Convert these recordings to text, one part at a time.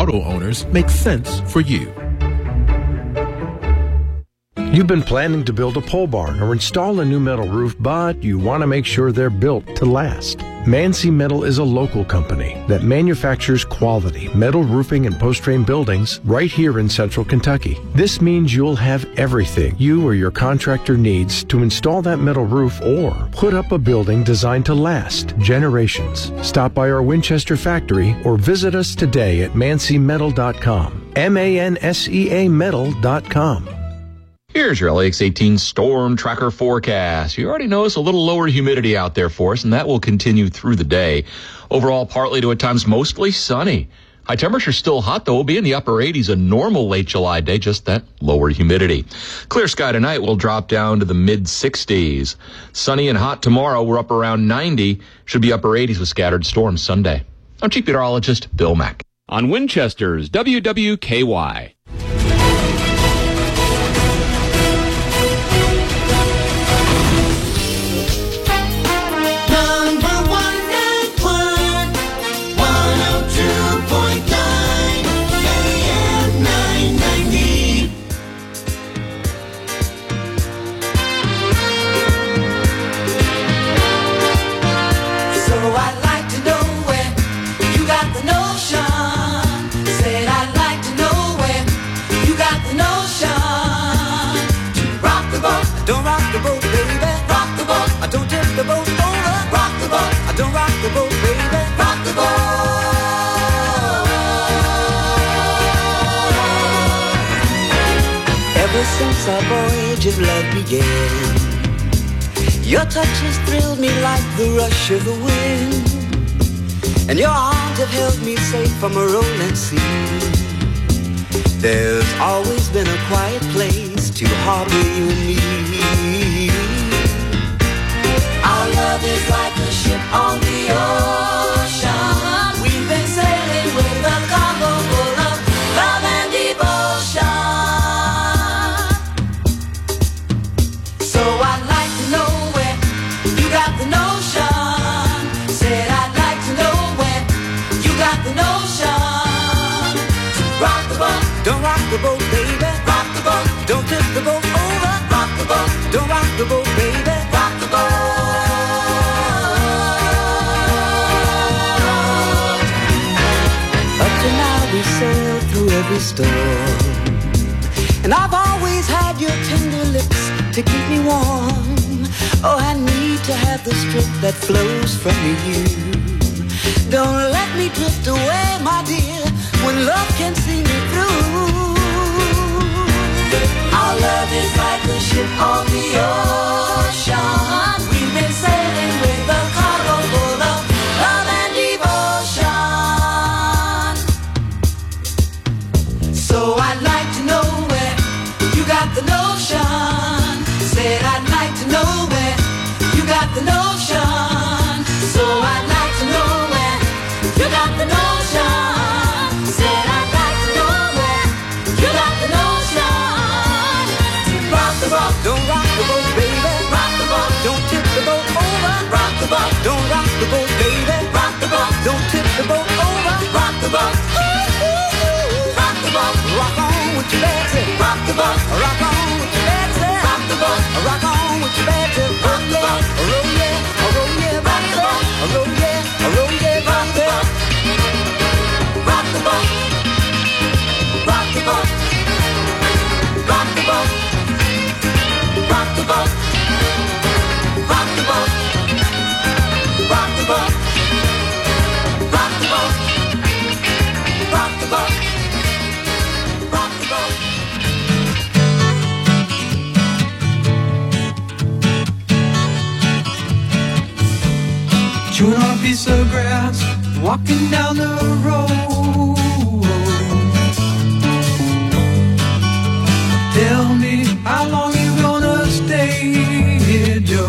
auto owners make sense for you. You've been planning to build a pole barn or install a new metal roof, but you want to make sure they're built to last. Mansi Metal is a local company that manufactures quality metal roofing and post-frame buildings right here in central Kentucky. This means you'll have everything you or your contractor needs to install that metal roof or put up a building designed to last generations. Stop by our Winchester factory or visit us today at manseametal.com. MANSEA metal.com. Here's your LAX 18 Storm Tracker forecast. You already notice a little lower humidity out there for us, and that will continue through the day. Overall, partly to at times mostly sunny. High temperature still hot, though. We'll be in the upper 80s a normal late July day, just that lower humidity. Clear sky tonight will drop down to the mid-60s. Sunny and hot tomorrow. We're up around 90. Should be upper 80s with scattered storms Sunday. I'm Chief Meteorologist Bill Mack. On Winchester's WWKY. Don't rock the boat, baby. Rock the boat. I don't tip the boat over. Rock the boat. I don't rock the boat, baby. Rock the boat. Ever since our voyage of love began, your touch has thrilled me like the rush of the wind, and your arms have held me safe from a rolling sea. There's always been a quiet place to harbor you and me. Our love is like a ship on the ocean. We've been sailing with a cargo full of love and devotion. So I'd like to know where you got the notion. Said I'd like to know where you got the notion. Rock the boat. Don't rock the boat, baby. Rock the boat. Don't tip the boat over. Rock the boat. Don't rock the boat, baby. Rock the boat. Up to now we sailed through every storm, and I've always had your tender lips to keep me warm. Oh, I need to have the strength that flows from you. Don't let me drift away, my dear, when love can see me through. Our love is like a ship on the ocean. We've been sailing with a cargo full of love and devotion. So I'd like to know where you got the notion. Said I'd like to know where you got the notion. So I'd like to know where you got the notion. Said I'd like to know where you got the notion. Rock the boat, don't rock the boat, baby. Rock the boat, don't tip the boat over. Rock the boat, don't rock the boat, baby. Rock the boat, don't tip the boat over. Rock the boat, ooh, ooh, ooh. Rock the boat, rock on with your bad tip. Rock the boat, rock on with your bad tip. Rock the boat, rock on with your bad tip. Rock the boat, roll yeah, roll yeah, rock the boat, roll yeah, roll yeah, rock the boat. Rock the boat, rock the boat, rock the boat, rock the boat, rock the boat, rock the boat, rock the boat, rock the boat, rock the boat. Chewing on a piece of grass, walking down the road. Tell me, how long you gonna stay here, Joe?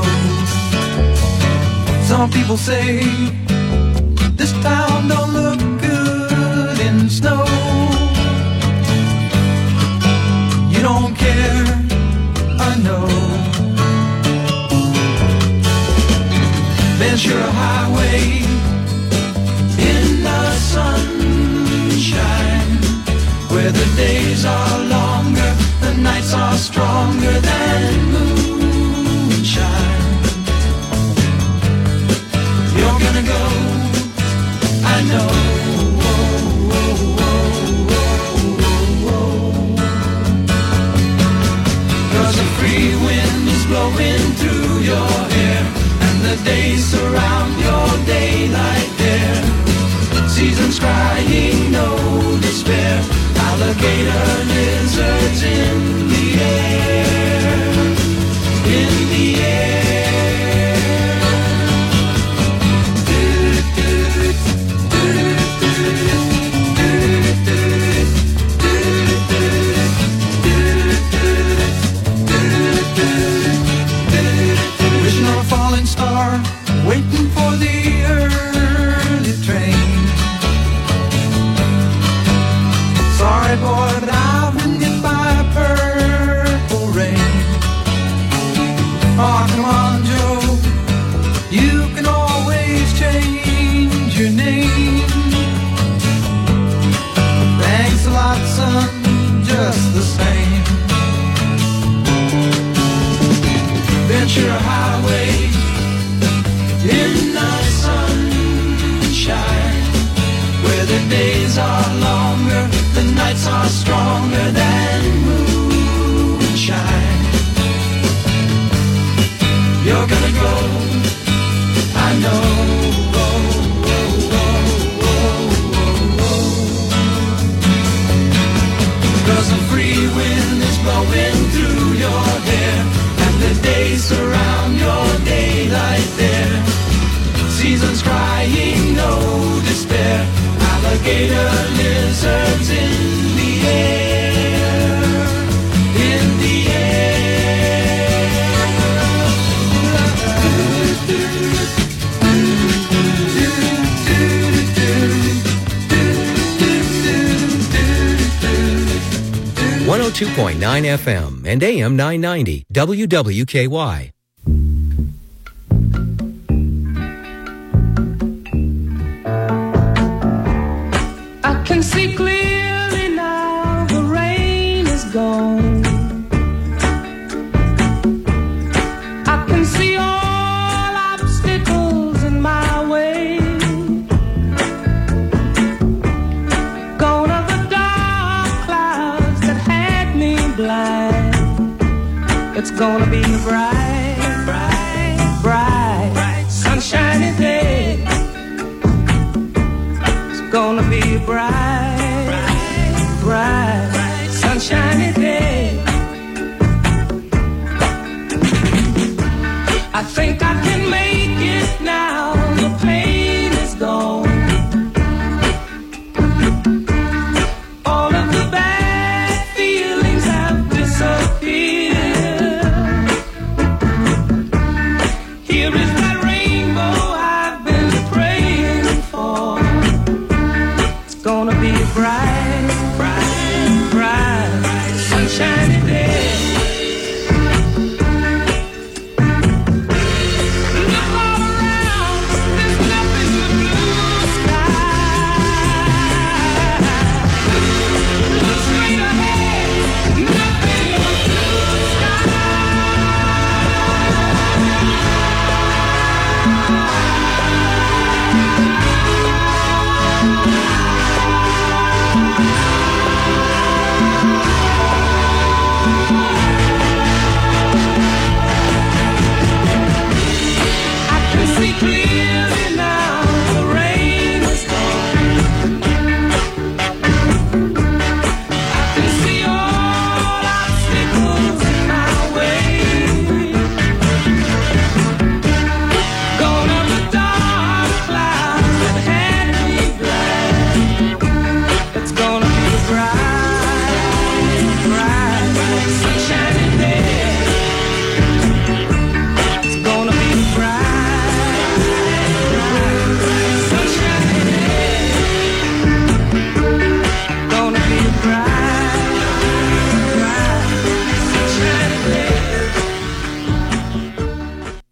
Some people say this town don't look good in snow. You don't care, I know. Ventura Highway in the sunshine. where the days are longer, the nights are stronger than moonshine. You're gonna go, I know. Cause a free wind is blowing through your hair, and the days surround your daylight there. Seasons crying, no despair. Alligator lizards in the air, in the air. Wishing on a falling star, waiting for the early train. Sorry boy, but I've been hit by a purple rain. Oh, come on, Joe, you can always change your name. Thanks a lot, son, just the same. Ventura Highway in the sunshine, where the days are longer, the nights are stronger than moonshine. You're gonna go, I know. Cause the free wind is blowing through your hair, and the days surround your daylight there. Seasons crying, no despair. Alligator lizards in the air, in the air. 102.9 FM and AM 990 WWKY. I can see clearly now, the rain is gone. I can see all obstacles in my way. Gone are the dark clouds that had me blind. It's gonna be a bright, bright, bright, bright, sunshiny day. It's gonna be a bright, bright, bright, bright, sunshiny day. I think I can make it now, the pain is gone. All of the bad feelings have disappeared. Here is that rainbow I've been praying for. It's gonna be a bright, bright, bright, bright, sunshiny day. Look all around, there's nothing but blue sky. Look straight ahead, nothing but blue sky.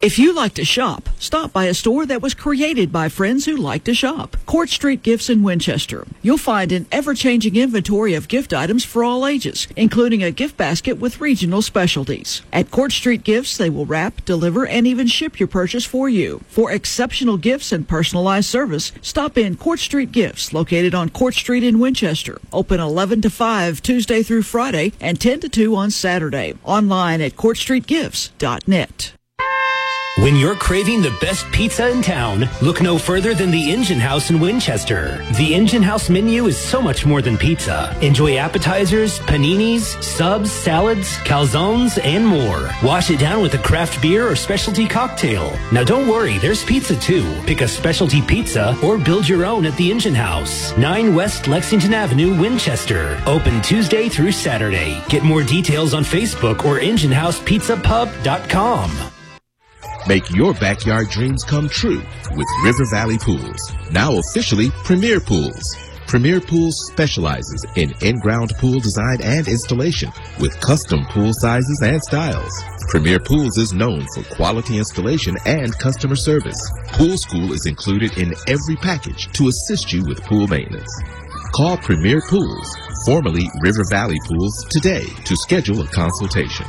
If you like to shop, stop by a store that was created by friends who like to shop. Court Street Gifts in Winchester. You'll find an ever-changing inventory of gift items for all ages, including a gift basket with regional specialties. At Court Street Gifts, they will wrap, deliver, and even ship your purchase for you. For exceptional gifts and personalized service, stop in Court Street Gifts, located on Court Street in Winchester. Open 11 to 5 Tuesday through Friday and 10 to 2 on Saturday. Online at courtstreetgifts.net. When you're craving the best pizza in town, look no further than the Engine House in Winchester. The Engine House menu is so much more than pizza. Enjoy appetizers, paninis, subs, salads, calzones, and more. Wash it down with a craft beer or specialty cocktail. Now don't worry, there's pizza too. Pick a specialty pizza or build your own at the Engine House. 9 West Lexington Avenue, Winchester. Open Tuesday through Saturday. Get more details on Facebook or EngineHousePizzaPub.com. Make your backyard dreams come true with River Valley Pools, now officially Premier Pools. Premier Pools specializes in in-ground pool design and installation with custom pool sizes and styles. Premier Pools is known for quality installation and customer service. Pool School is included in every package to assist you with pool maintenance. Call Premier Pools, formerly River Valley Pools, today to schedule a consultation.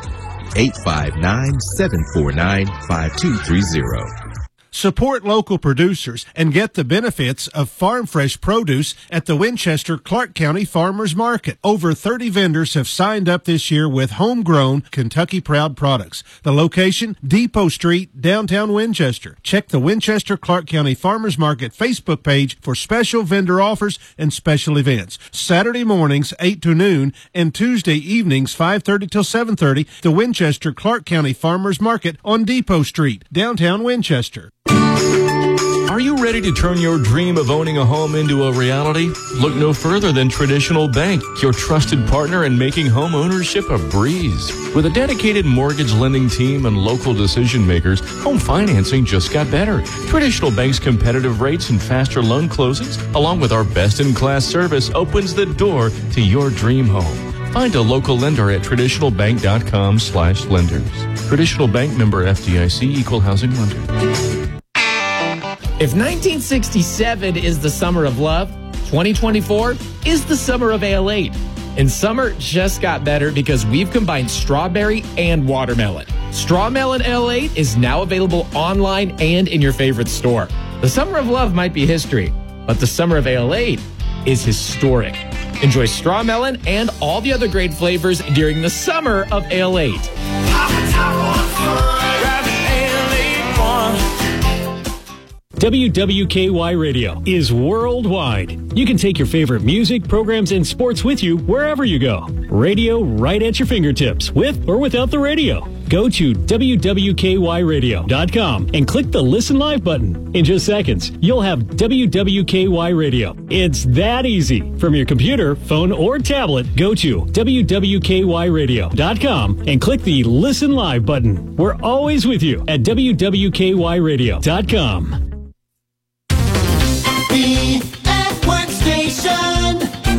859-749-5230. Support local producers and get the benefits of farm fresh produce at the Winchester Clark County Farmers Market. Over 30 vendors have signed up this year with homegrown Kentucky Proud products. The location, Depot Street, downtown Winchester. Check the Winchester Clark County Farmers Market Facebook page for special vendor offers and special events. Saturday mornings 8 to noon and Tuesday evenings 5:30 till 7:30. The Winchester Clark County Farmers Market on Depot Street, downtown Winchester. Are you ready to turn your dream of owning a home into a reality? Look no further than Traditional Bank, your trusted partner in making home ownership a breeze. With a dedicated mortgage lending team and local decision makers, home financing just got better. Traditional Bank's competitive rates and faster loan closings, along with our best-in-class service, opens the door to your dream home. Find a local lender at traditionalbank.com/lenders. Traditional Bank, member FDIC, equal housing lender. If 1967 is the summer of love, 2024 is the summer of Ale 8. And summer just got better because we've combined strawberry and watermelon. Strawmelon Ale 8 is now available online and in your favorite store. The summer of love might be history, but the summer of Ale 8 is historic. Enjoy Strawmelon and all the other great flavors during the summer of Ale 8. WWKY Radio is worldwide. You can take your favorite music, programs, and sports with you wherever you go. Radio right at your fingertips, with or without the radio. Go to WWKYRadio.com and click the Listen Live button. In just seconds, you'll have WWKY Radio. It's that easy. From your computer, phone, or tablet, go to WWKYRadio.com and click the Listen Live button. We're always with you at WWKYRadio.com. The Network Station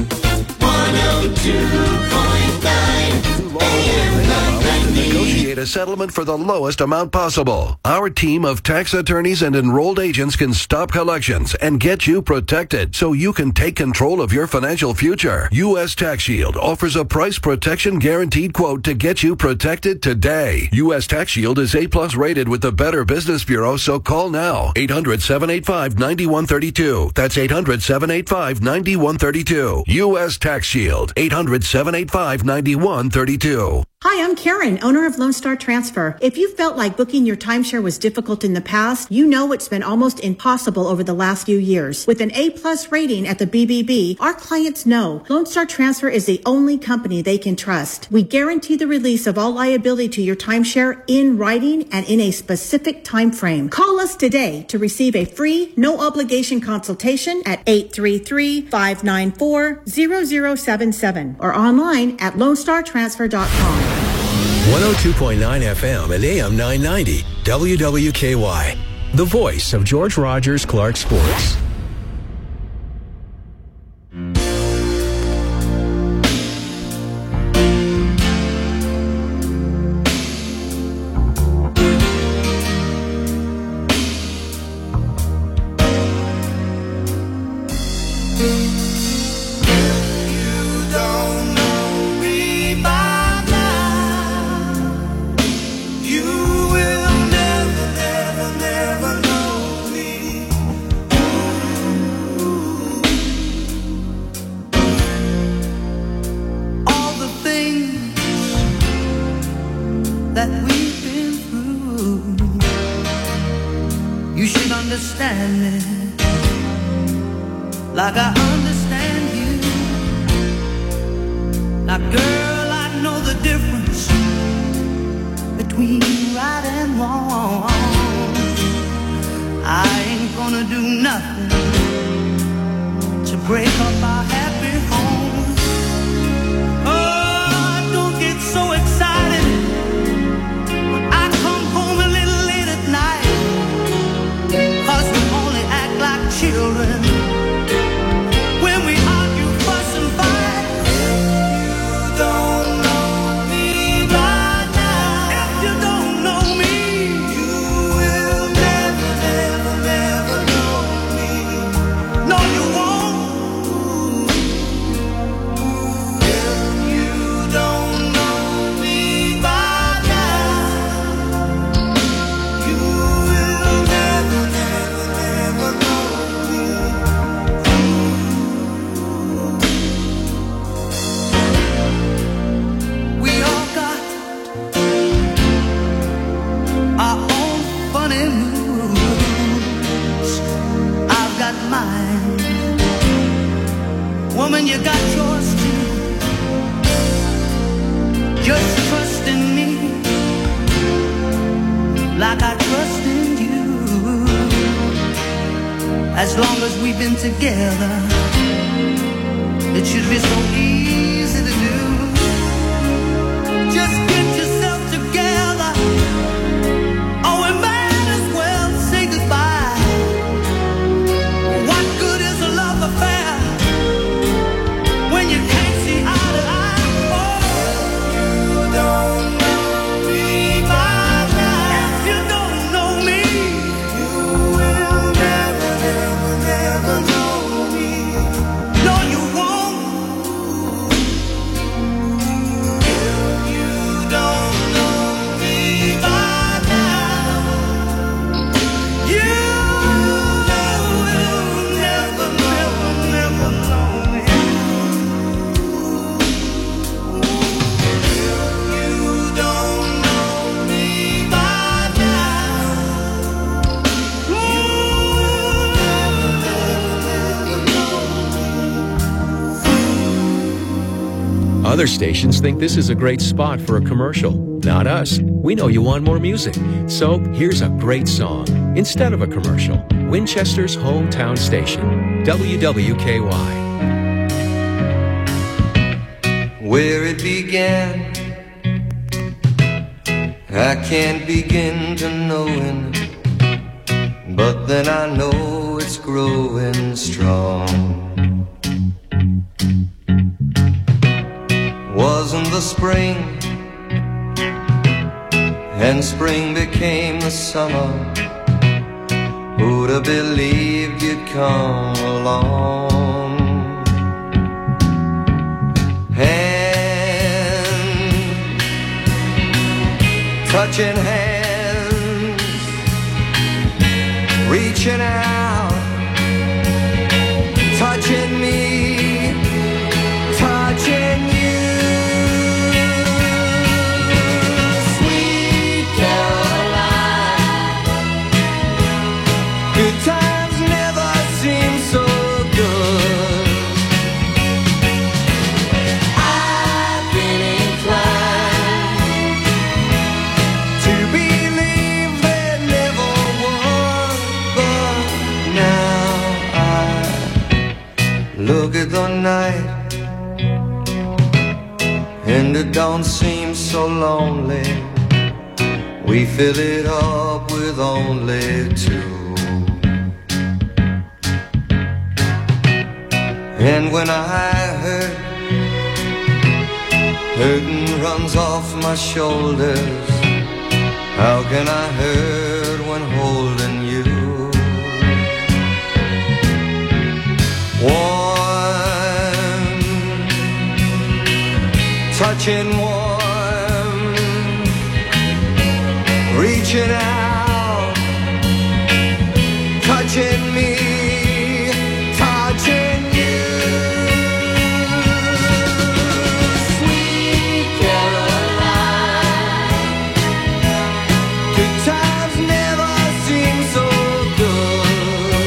102.9 AM 990. Negotiate a settlement for the lowest amount possible. Our team of tax attorneys and enrolled agents can stop collections and get you protected so you can take control of your financial future. U.S. Tax Shield offers a price protection guaranteed quote to get you protected today. U.S. Tax Shield is A+ rated with the Better Business Bureau, so call now. 800-785-9132. That's 800-785-9132. U.S. Tax Shield. 800-785-9132. Hi, I'm Karen, owner of Lone Star Transfer. If you felt like booking your timeshare was difficult in the past, you know it's been almost impossible over the last few years. With an A+ rating at the BBB, our clients know Lone Star Transfer is the only company they can trust. We guarantee the release of all liability to your timeshare in writing and in a specific time frame. Call us today to receive a free, no-obligation consultation at 833-594-0077 or online at LoneStarTransfer.com. 102.9 FM and AM 990 WWKY, the voice of George Rogers Clark Sports. understand me like I understand you. Now girl, I know the difference between right and wrong. I ain't gonna do nothing to break up our happy home. Oh, don't get so excited when I come home a little late at night, 'cause we only act like children when we argue, fuss and fight. You don't know me by now. If you don't know me, you will never, never, never know me. No, you won't. If you don't know me by now, you will never, never, never know me. We all got our own funny moves. I've got mine. Woman, you got yours too. Just trust in me like I trust in you. As long as we've been together, it should be so easy to do. Just get yourself together, or we might as well say goodbye. What good is a love affair when you can't see eye to eye? Oh, you don't know me by now. If you don't know me, you will never, never, never know me. No, you won't. If you don't know me by now, you will never, never, never know me. You don't know me by now. You will never, never know me. Other stations think this is a great spot for a commercial. Not us. We know you want more music. So here's a great song. Instead of a commercial, Winchester's hometown station, WWKY. Where it began, I can't begin to knowing, but then I know it's growing strong. Wasn't the spring, and spring became the summer. Who'd have believed you'd come along? Touching hands, reaching out, touching me, touching you. Sweet Caroline, good times never seem so good. I've been inclined to believe there never was, but now I look at the night and it don't seem so lonely. We fill it up with only two. And when I hurt, hurting runs off my shoulders. How can I hurt when holding you? Warm, touching warm, reaching out, touching me, touching you. Sweet Caroline, good times never seem so good.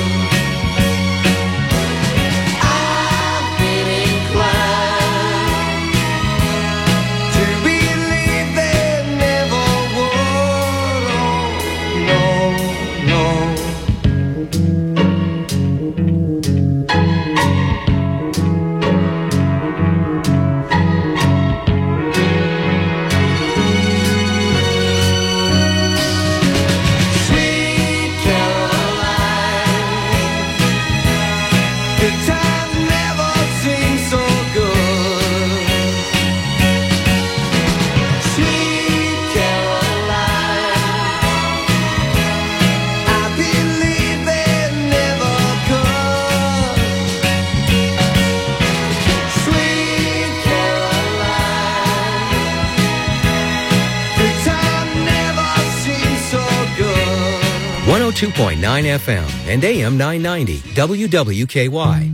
102.9 FM and AM 990 WWKY.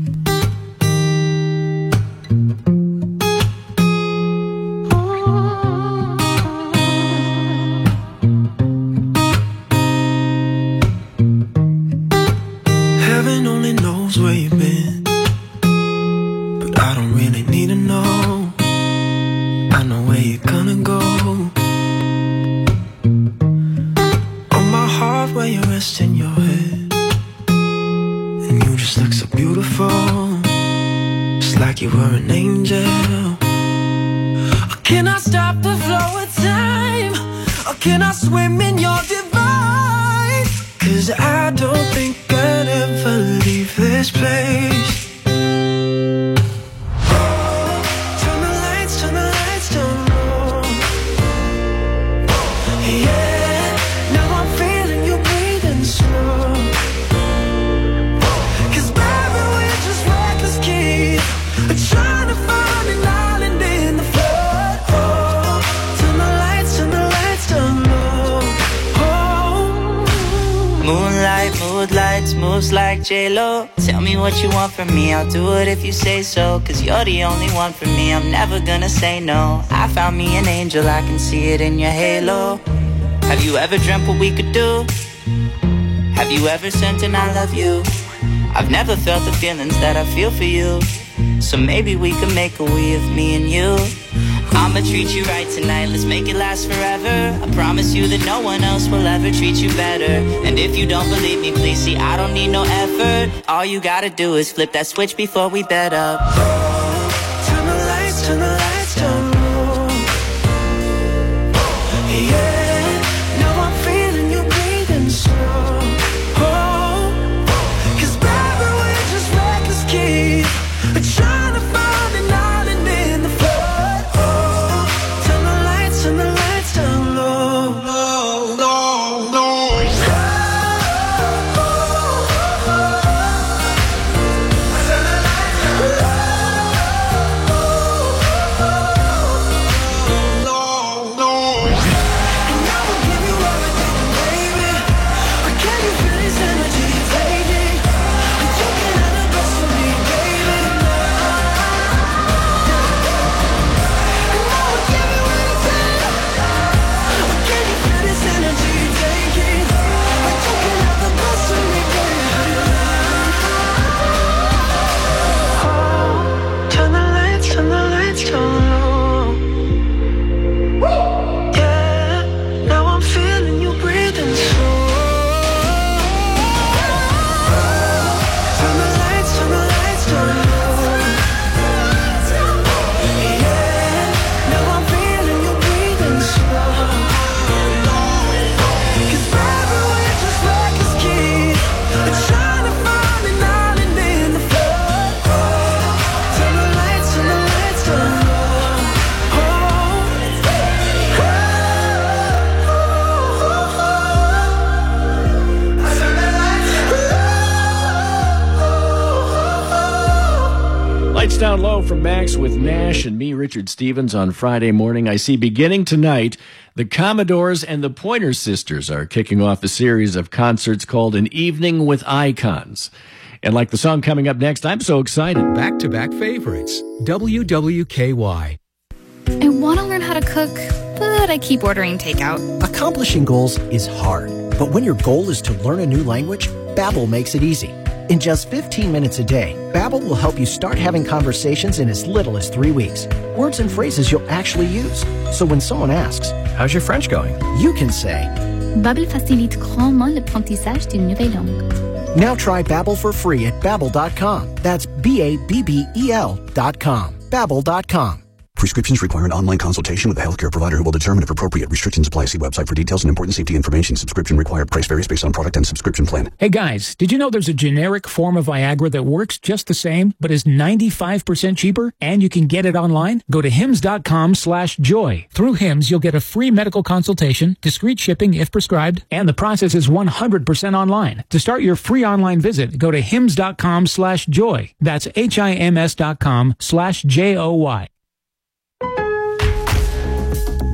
Heaven only knows where you've been, but I don't really need to know. I know where you're gonna go. On my heart where you're resting your head, and you just look so beautiful, just like you were an angel. Can I stop the flow of time, or can I swim in your divine? 'Cause I don't think I'd ever leave this place. Turn the lights down low. Yeah, now I'm feeling you breathing slow. 'Cause baby, we're just reckless kids, trying to find an island in the flood. Oh, turn the lights down low. Moonlight, mood lights, moves like J-Lo. Tell me what you want from me, I'll do it if you say so. 'Cause you're the only one for me, I'm never gonna say no. I found me an angel, I can see it in your halo. Have you ever dreamt what we could do? Have you ever sent an I love you? I've never felt the feelings that I feel for you. So maybe we could make a we of me and you. I'ma treat you right tonight, let's make it last forever. I promise you that no one else will ever treat you better. And if you don't believe me, please see, I don't need no effort. All you gotta do is flip that switch before we bed up. Turn the lights down low. Yeah, now I'm feeling you breathing slow. Oh, 'cause baby, we're just reckless kids, trying to find an island in the flood. Oh, turn the lights down low. Lights Down Low from Max with Nash and me, Richard Stevens, on Friday morning. I see beginning tonight, the Commodores and the Pointer Sisters are kicking off a series of concerts called An Evening with Icons. And like the song coming up next, I'm so excited. Back-to-back favorites. WWKY. I want to learn how to cook, but I keep ordering takeout. Accomplishing goals is hard, but when your goal is to learn a new language, Babbel makes it easy. In just 15 minutes a day, Babbel will help you start having conversations in as little as 3 weeks. Words and phrases you'll actually use. So when someone asks, "How's your French going?" you can say, Babbel facilite grandement l'apprentissage d'une nouvelle langue. Now try Babbel for free at Babbel.com. That's Babbel.com. Babbel.com. Prescriptions require an online consultation with a healthcare provider who will determine if appropriate. Restrictions apply. See website for details and important safety information. Subscription required. Price varies based on product and subscription plan. Hey guys, did you know there's a generic form of Viagra that works just the same, but is 95% cheaper, and you can get it online? Go to hims.com/joy. Through Hims, you'll get a free medical consultation, discreet shipping if prescribed, and the process is 100% online. To start your free online visit, go to hims.com/joy. That's HIMS.com/JOY.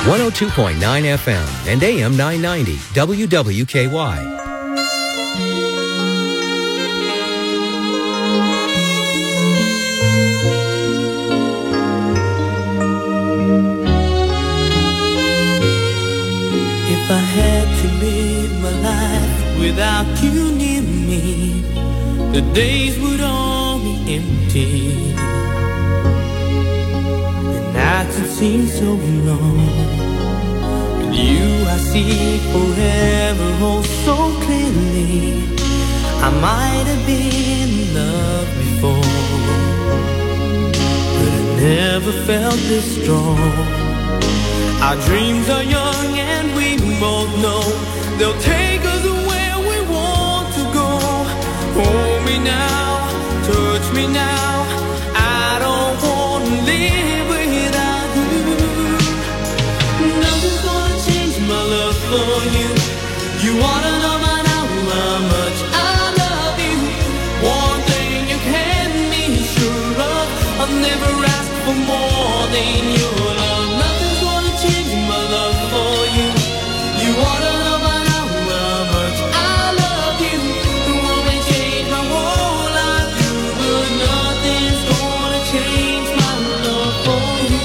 102.9 FM and AM 990 WWKY. If I had to live my life without you near me, the days would all be empty. The nights would seem so long. With you I see forever oh so clearly. I might have been in love before, but I never felt this strong. Our dreams are young and we both know they'll take us where we want to go. Hold me now, touch me now, I don't want to live without you. Nothing's gonna change my love for you. You wanna know by now how much I love you. One thing you can be sure of, I'll never ask for more than your love. Nothing's gonna change my love for you. You wanna know by now how much I love you. It won't change my whole life, but nothing's gonna change my love for you.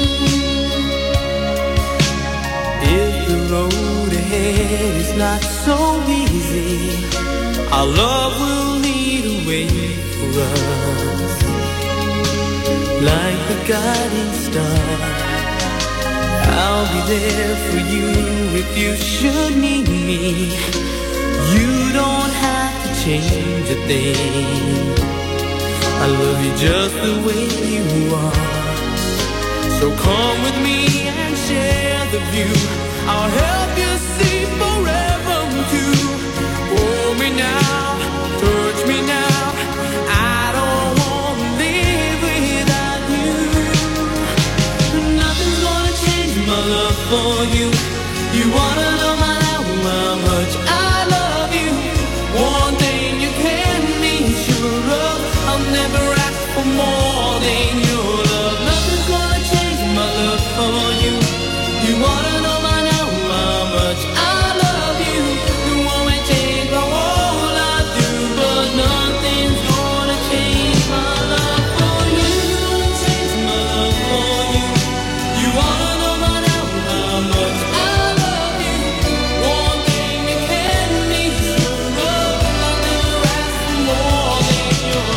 If the road ahead is not so easy, our love will lead a way for us, like the guiding star. I'll be there for you if you should need me. You don't have to change a thing. I love you just the way you are. So come with me and share the view. I'll help you see forever too. Hold me now, touch me now, I don't want to live without you. Nothing's gonna change my love for you. You wanna know by now how much I love you. One thing you can be sure of, I'll never ask for more than your love. Nothing's gonna change my love for you. You wanna know by now how much I love you. You won't change my whole life through, but nothing's gonna change my love for you. Change my love for you. You wanna know by now how much I love you. One thing you can be sure of, I'll never ask for more than your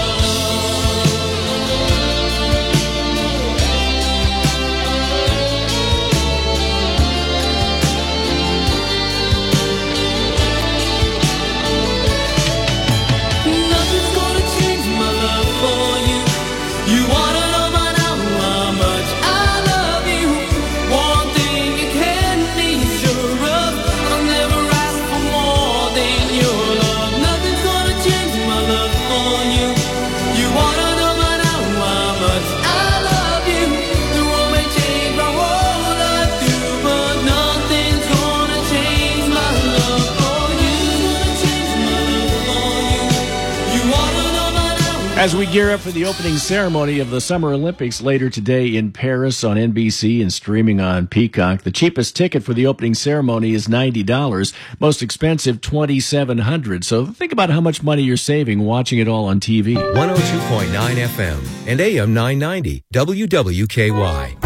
Nothing's gonna change my love for you. You wanna know by now how much I love you. One thing you can be sure of, I'll never ask for more than your love. Nothing's gonna change my love for you. You wanna know by now how much I love you. The world may change my whole life through, but nothing's gonna change my love for you. Change my love for you. You wanna know by now. As we gear up for the opening ceremony of the Summer Olympics later today in Paris on NBC and streaming on Peacock, the cheapest ticket for the opening ceremony is $90, most expensive $2,700. So think about how much money you're saving watching it all on TV. 102.9 FM and AM 990 WWKY.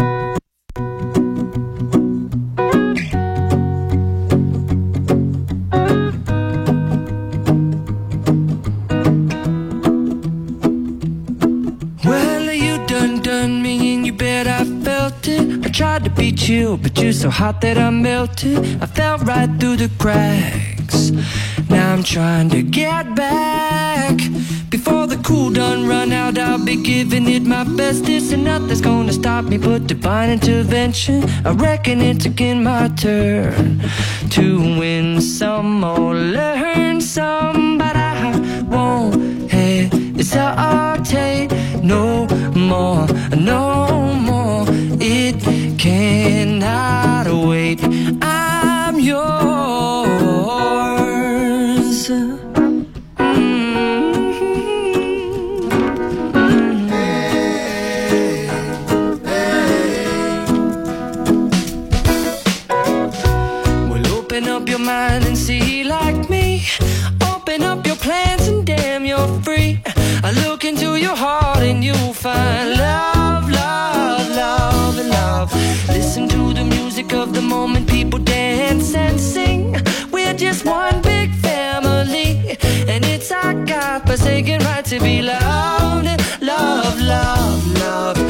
Well, you done me and you bet I felt it. I tried to be chill, but you're so hot that I melted. I fell right through the cracks. Now I'm trying to get back. Before the cool done run out, I'll be giving it my bestest, and nothing's gonna stop me but divine intervention. I reckon it's again my turn to win some or learn some, but I won't hesitate no more, no more. It cannot wait. I'm yours. God-forsaken right to be loved, loved, loved, loved,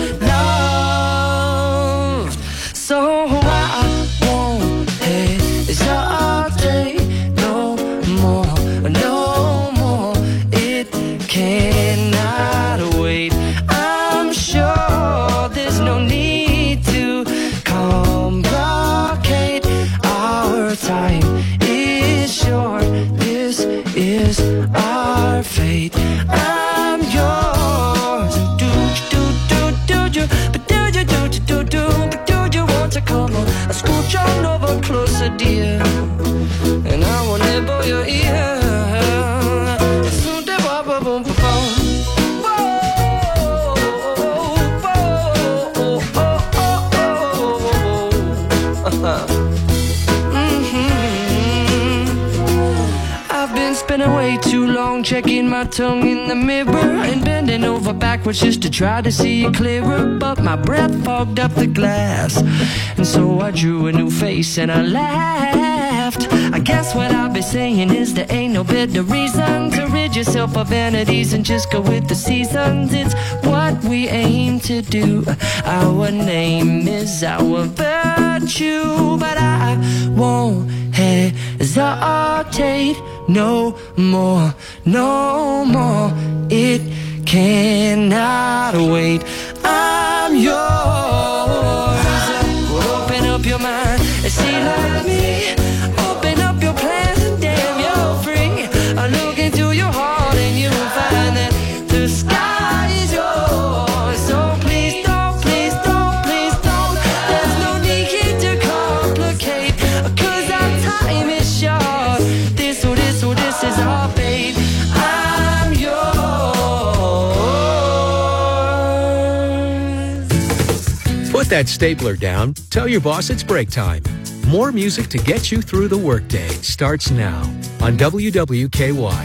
loved. So I won't hesitate no more, no more. It cannot wait. I'm sure there's no need to complicate. Our time is short. This is our fate. I'm yours. Do you, but do you, but do you want to come on? I scooch on over closer, dear, and I will nibble your ear. Spending way too long checking my tongue in the mirror and bending over backwards just to try to see it clearer. But my breath fogged up the glass, and so I drew a new face and I laughed. I guess what I'll be saying is there ain't no better reason to rid yourself of vanities and just go with the seasons. It's what we aim to do. Our name is our virtue, but I won't hesitate no more, no more. It cannot wait. I'm yours. Open up your mind and see like me. Open up your plans and damn, you're free. I look into your heart and you'll find that the sky is yours. So please don't, please don't, please don't. There's no need to complicate, 'cause our time is short. This is our fate. I'm yours. Put that stapler down. Tell your boss it's break time. More music to get you through the workday starts now on WWKY.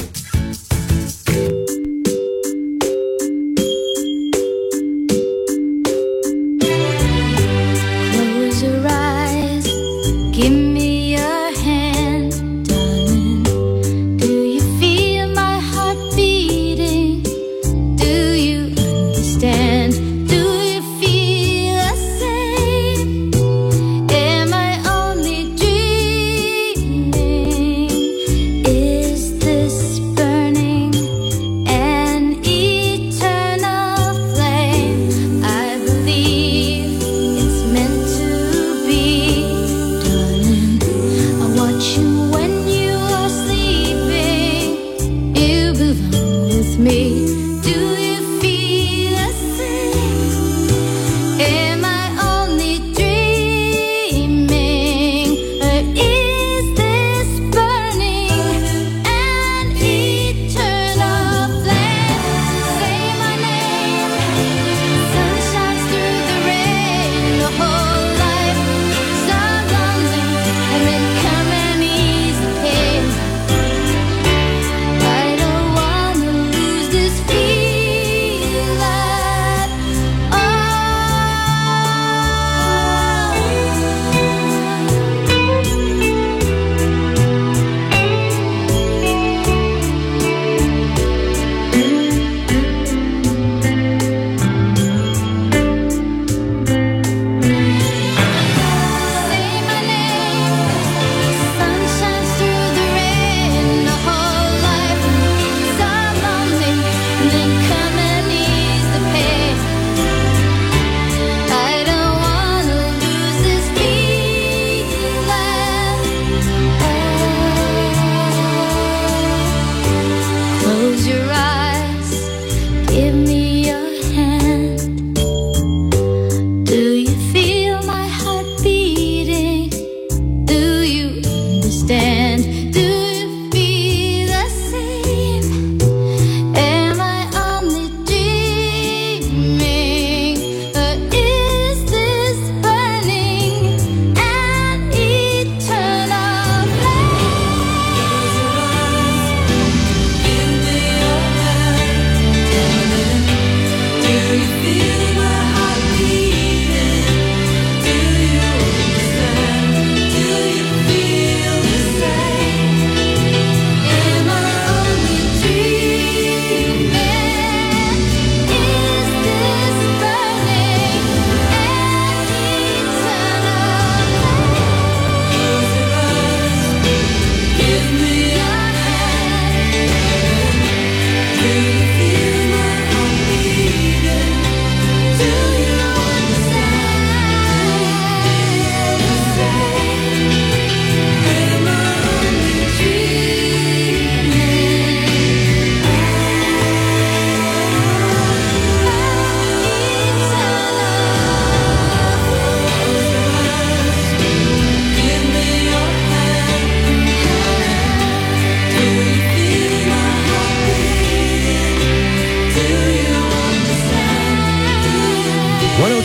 Close your eyes. Give me your hand, darling. Do you feel my heart beating? Do you understand? Do you feel the same? Am I only dreaming? Is this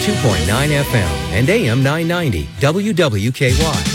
102.9 FM and AM 990 WWKY.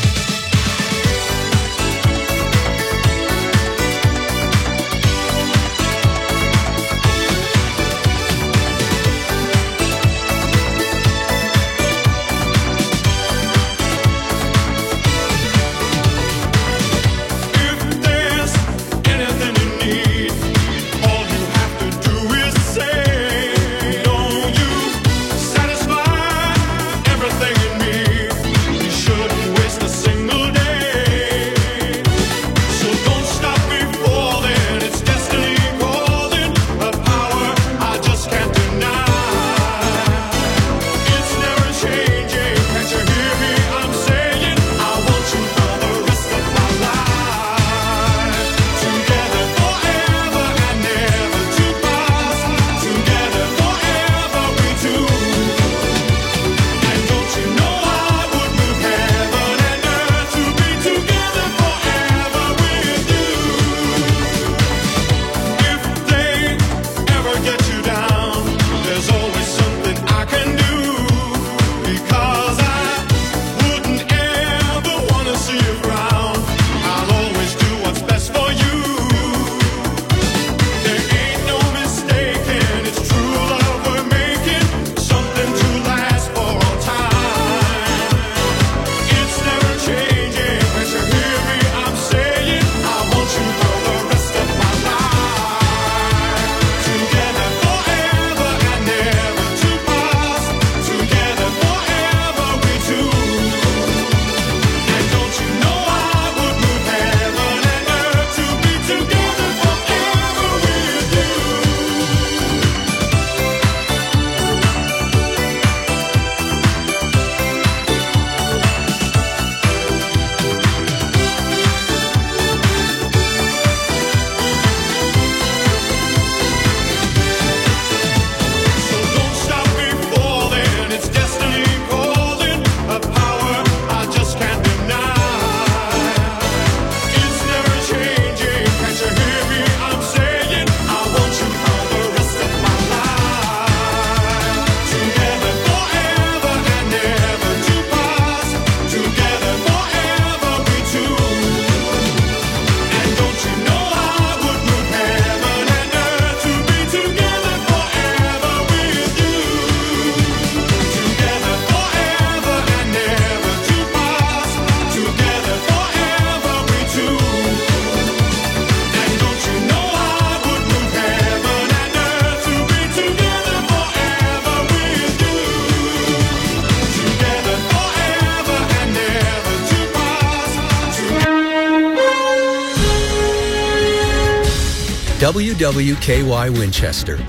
WWKY Winchester,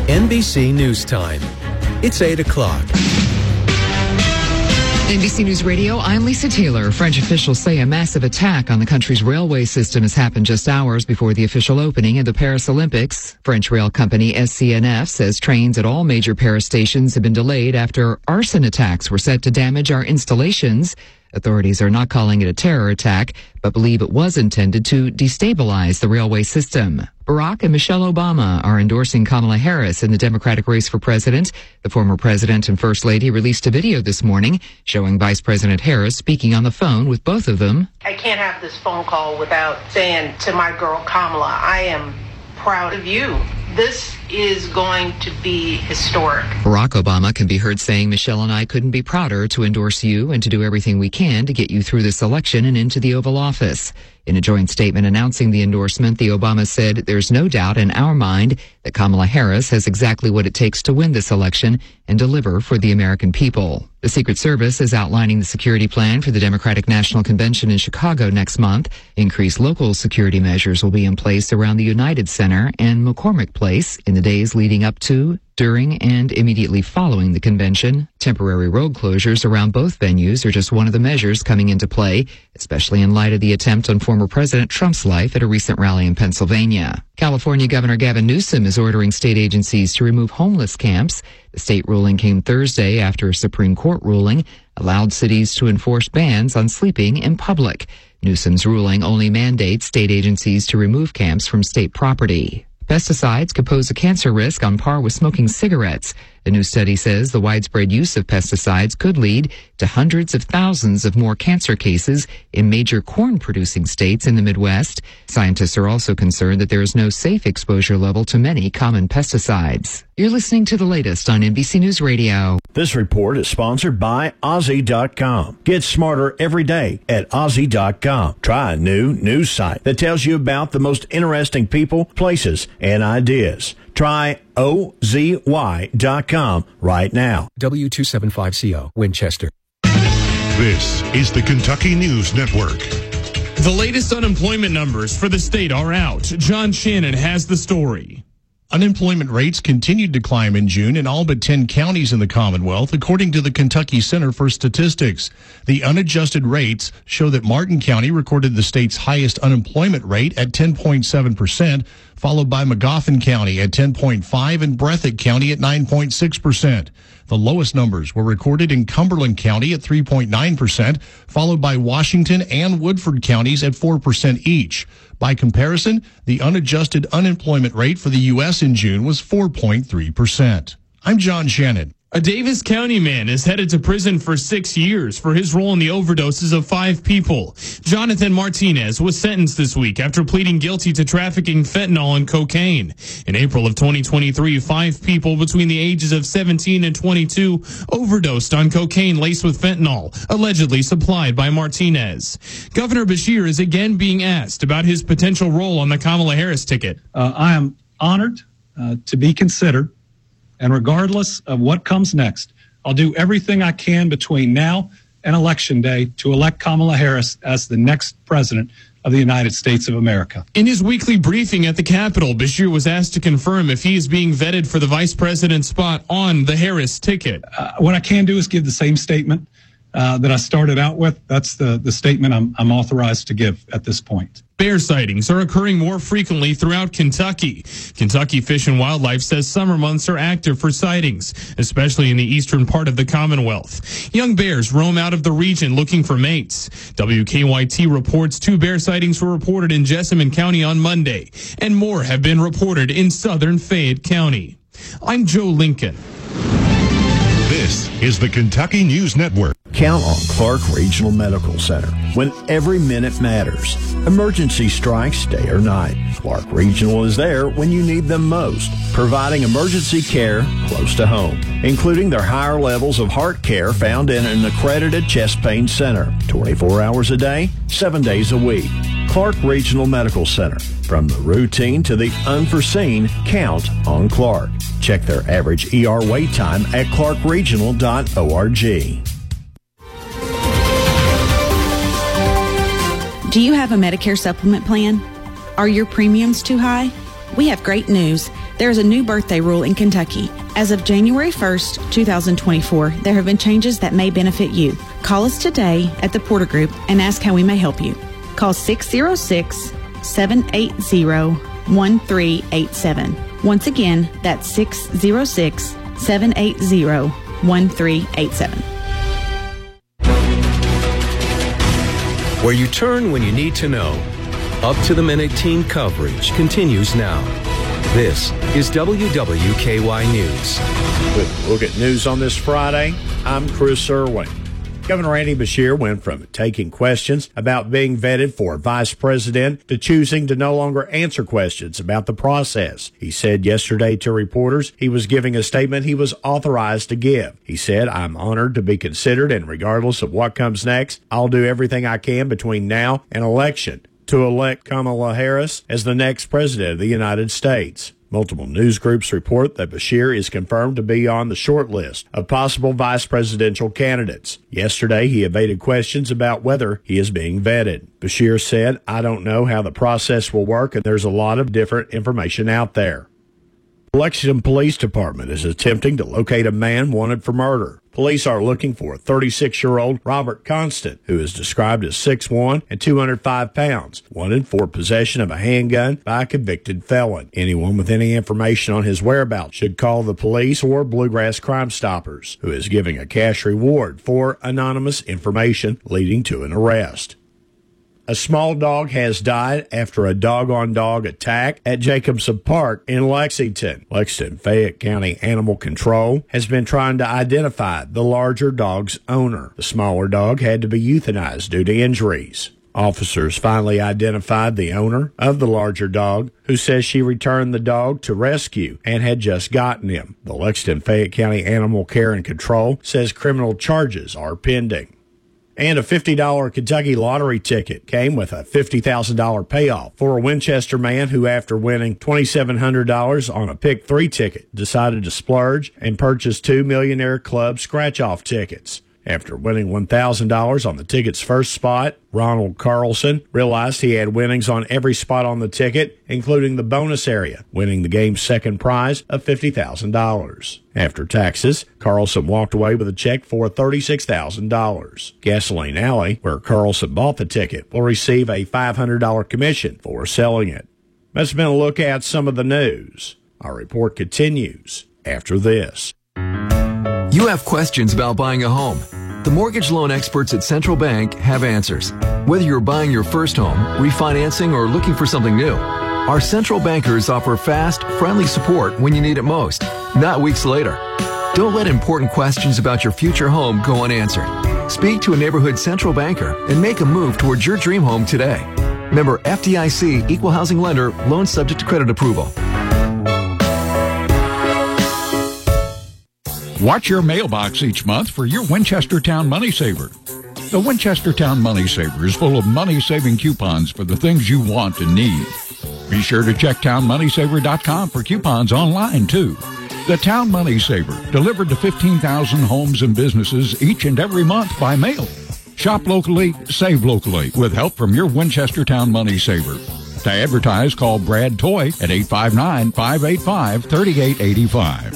NBC News Time. It's 8 o'clock. NBC News Radio, I'm Lisa Taylor. French officials say a massive attack on the country's railway system has happened just hours before the official opening of the Paris Olympics. French rail company SCNF says trains at all major Paris stations have been delayed after arson attacks were said to damage our installations. Authorities are not calling it a terror attack, but believe it was intended to destabilize the railway system. Barack and Michelle Obama are endorsing Kamala Harris in the Democratic race for president. The former president and first lady released a video this morning showing Vice President Harris speaking on the phone with both of them. I can't have this phone call without saying to my girl Kamala, I am proud of you. This is going to be historic. Barack Obama can be heard saying, Michelle and I couldn't be prouder to endorse you and to do everything we can to get you through this election and into the Oval Office. In a joint statement announcing the endorsement, the Obamas said, there's no doubt in our mind that Kamala Harris has exactly what it takes to win this election and deliver for the American people. The Secret Service is outlining the security plan for the Democratic National Convention in Chicago next month. Increased local security measures will be in place around the United Center and McCormick Place in the days leading up to, during, and immediately following the convention. Temporary road closures around both venues are just one of the measures coming into play, especially in light of the attempt on former President Trump's life at a recent rally in Pennsylvania. California Governor Gavin Newsom is ordering state agencies to remove homeless camps. The state ruling came Thursday after a Supreme Court ruling allowed cities to enforce bans on sleeping in public. Newsom's ruling only mandates state agencies to remove camps from state property. Pesticides could pose a cancer risk on par with smoking cigarettes. A new study says the widespread use of pesticides could lead to hundreds of thousands of more cancer cases in major corn-producing states in the Midwest. Scientists are also concerned that there is no safe exposure level to many common pesticides. You're listening to the latest on NBC News Radio. This report is sponsored by Aussie.com. Get smarter every day at Aussie.com. Try a new news site that tells you about the most interesting people, places, and ideas. Try OZY.com right now. W275CO, Winchester. This is the Kentucky News Network. The latest unemployment numbers for the state are out. John Shannon has the story. Unemployment rates continued to climb in June in all but 10 counties in the Commonwealth, according to the Kentucky Center for Statistics. The unadjusted rates show that Martin County recorded the state's highest unemployment rate at 10.7%, followed by Magoffin County at 10.5% and Breathitt County at 9.6%. The lowest numbers were recorded in Cumberland County at 3.9%, followed by Washington and Woodford counties at 4% each. By comparison, the unadjusted unemployment rate for the U.S. in June was 4.3%. I'm John Shannon. A Davis County man is headed to prison for 6 years for his role in the overdoses of 5 people. Jonathan Martinez was sentenced this week after pleading guilty to trafficking fentanyl and cocaine. In April of 2023, 5 people between the ages of 17 and 22 overdosed on cocaine laced with fentanyl, allegedly supplied by Martinez. Governor Beshear is again being asked about his potential role on the Kamala Harris ticket. I am honored to be considered. And regardless of what comes next, I'll do everything I can between now and Election Day to elect Kamala Harris as the next president of the United States of America. In his weekly briefing at the Capitol, Beshear was asked to confirm if he is being vetted for the vice president spot on the Harris ticket. What I can do is give the same statement that I started out with. That's the statement I'm authorized to give at this point. Bear sightings are occurring more frequently throughout Kentucky. Kentucky Fish and Wildlife says summer months are active for sightings, especially in the eastern part of the Commonwealth. Young bears roam out of the region looking for mates. WKYT reports 2 bear sightings were reported in Jessamine County on Monday, and more have been reported in southern Fayette County. I'm Joe Lincoln. This is the Kentucky News Network. Count on Clark Regional Medical Center when every minute matters. Emergency strikes day or night. Clark Regional is there when you need them most, providing emergency care close to home, including their higher levels of heart care found in an accredited chest pain center, 24 hours a day, 7 days a week. Clark Regional Medical Center. From the routine to the unforeseen, count on Clark. Check their average ER wait time at clarkregional.org. Do you have a Medicare supplement plan? Are your premiums too high? We have great news. There is a new birthday rule in Kentucky. As of January 1st, 2024, there have been changes that may benefit you. Call us today at the Porter Group and ask how we may help you. Call 606-780-1387. Once again, that's 606-780-1387. Where you turn when you need to know. Up-to-the-minute team coverage continues now. This is WWKY News. With a look at news on this Friday, I'm Chris Irwin. Governor Andy Beshear went from taking questions about being vetted for vice president to choosing to no longer answer questions about the process. He said yesterday to reporters he was giving a statement he was authorized to give. He said, "I'm honored to be considered, and regardless of what comes next, I'll do everything I can between now and election to elect Kamala Harris as the next president of the United States." Multiple news groups report that Beshear is confirmed to be on the short list of possible vice presidential candidates. Yesterday, he evaded questions about whether he is being vetted. Beshear said, "I don't know how the process will work, and there's a lot of different information out there." Lexington Police Department is attempting to locate a man wanted for murder. Police are looking for 36-year-old Robert Constant, who is described as 6'1" and 205 pounds, wanted for possession of a handgun by a convicted felon. Anyone with any information on his whereabouts should call the police or Bluegrass Crime Stoppers, who is giving a cash reward for anonymous information leading to an arrest. A small dog has died after a dog-on-dog attack at Jacobson Park in Lexington. Fayette County Animal Control has been trying to identify the larger dog's owner. The smaller dog had to be euthanized due to injuries. Officers finally identified the owner of the larger dog, who says she returned the dog to rescue and had just gotten him. The Lexington-Fayette County Animal Care and Control says criminal charges are pending. And a $50 Kentucky lottery ticket came with a $50,000 payoff for a Winchester man who, after winning $2,700 on a Pick 3 ticket, decided to splurge and purchase 2 Millionaire Club scratch-off tickets. After winning $1,000 on the ticket's first spot, Ronald Carlson realized he had winnings on every spot on the ticket, including the bonus area, winning the game's second prize of $50,000. After taxes, Carlson walked away with a check for $36,000. Gasoline Alley, where Carlson bought the ticket, will receive a $500 commission for selling it. That's been a look at some of the news. Our report continues after this. You have questions about buying a home. The mortgage loan experts at Central Bank have answers. Whether you're buying your first home, refinancing, or looking for something new, our Central Bankers offer fast, friendly support when you need it most, not weeks later. Don't let important questions about your future home go unanswered. Speak to a neighborhood Central Banker and make a move towards your dream home today. Member FDIC, Equal Housing Lender, loan subject to credit approval. Watch your mailbox each month for your Winchestertown Money Saver. The Winchestertown Money Saver is full of money-saving coupons for the things you want and need. Be sure to check townmoneysaver.com for coupons online, too. The Town Money Saver, delivered to 15,000 homes and businesses each and every month by mail. Shop locally, save locally, with help from your Winchestertown Money Saver. To advertise, call Brad Toy at 859-585-3885.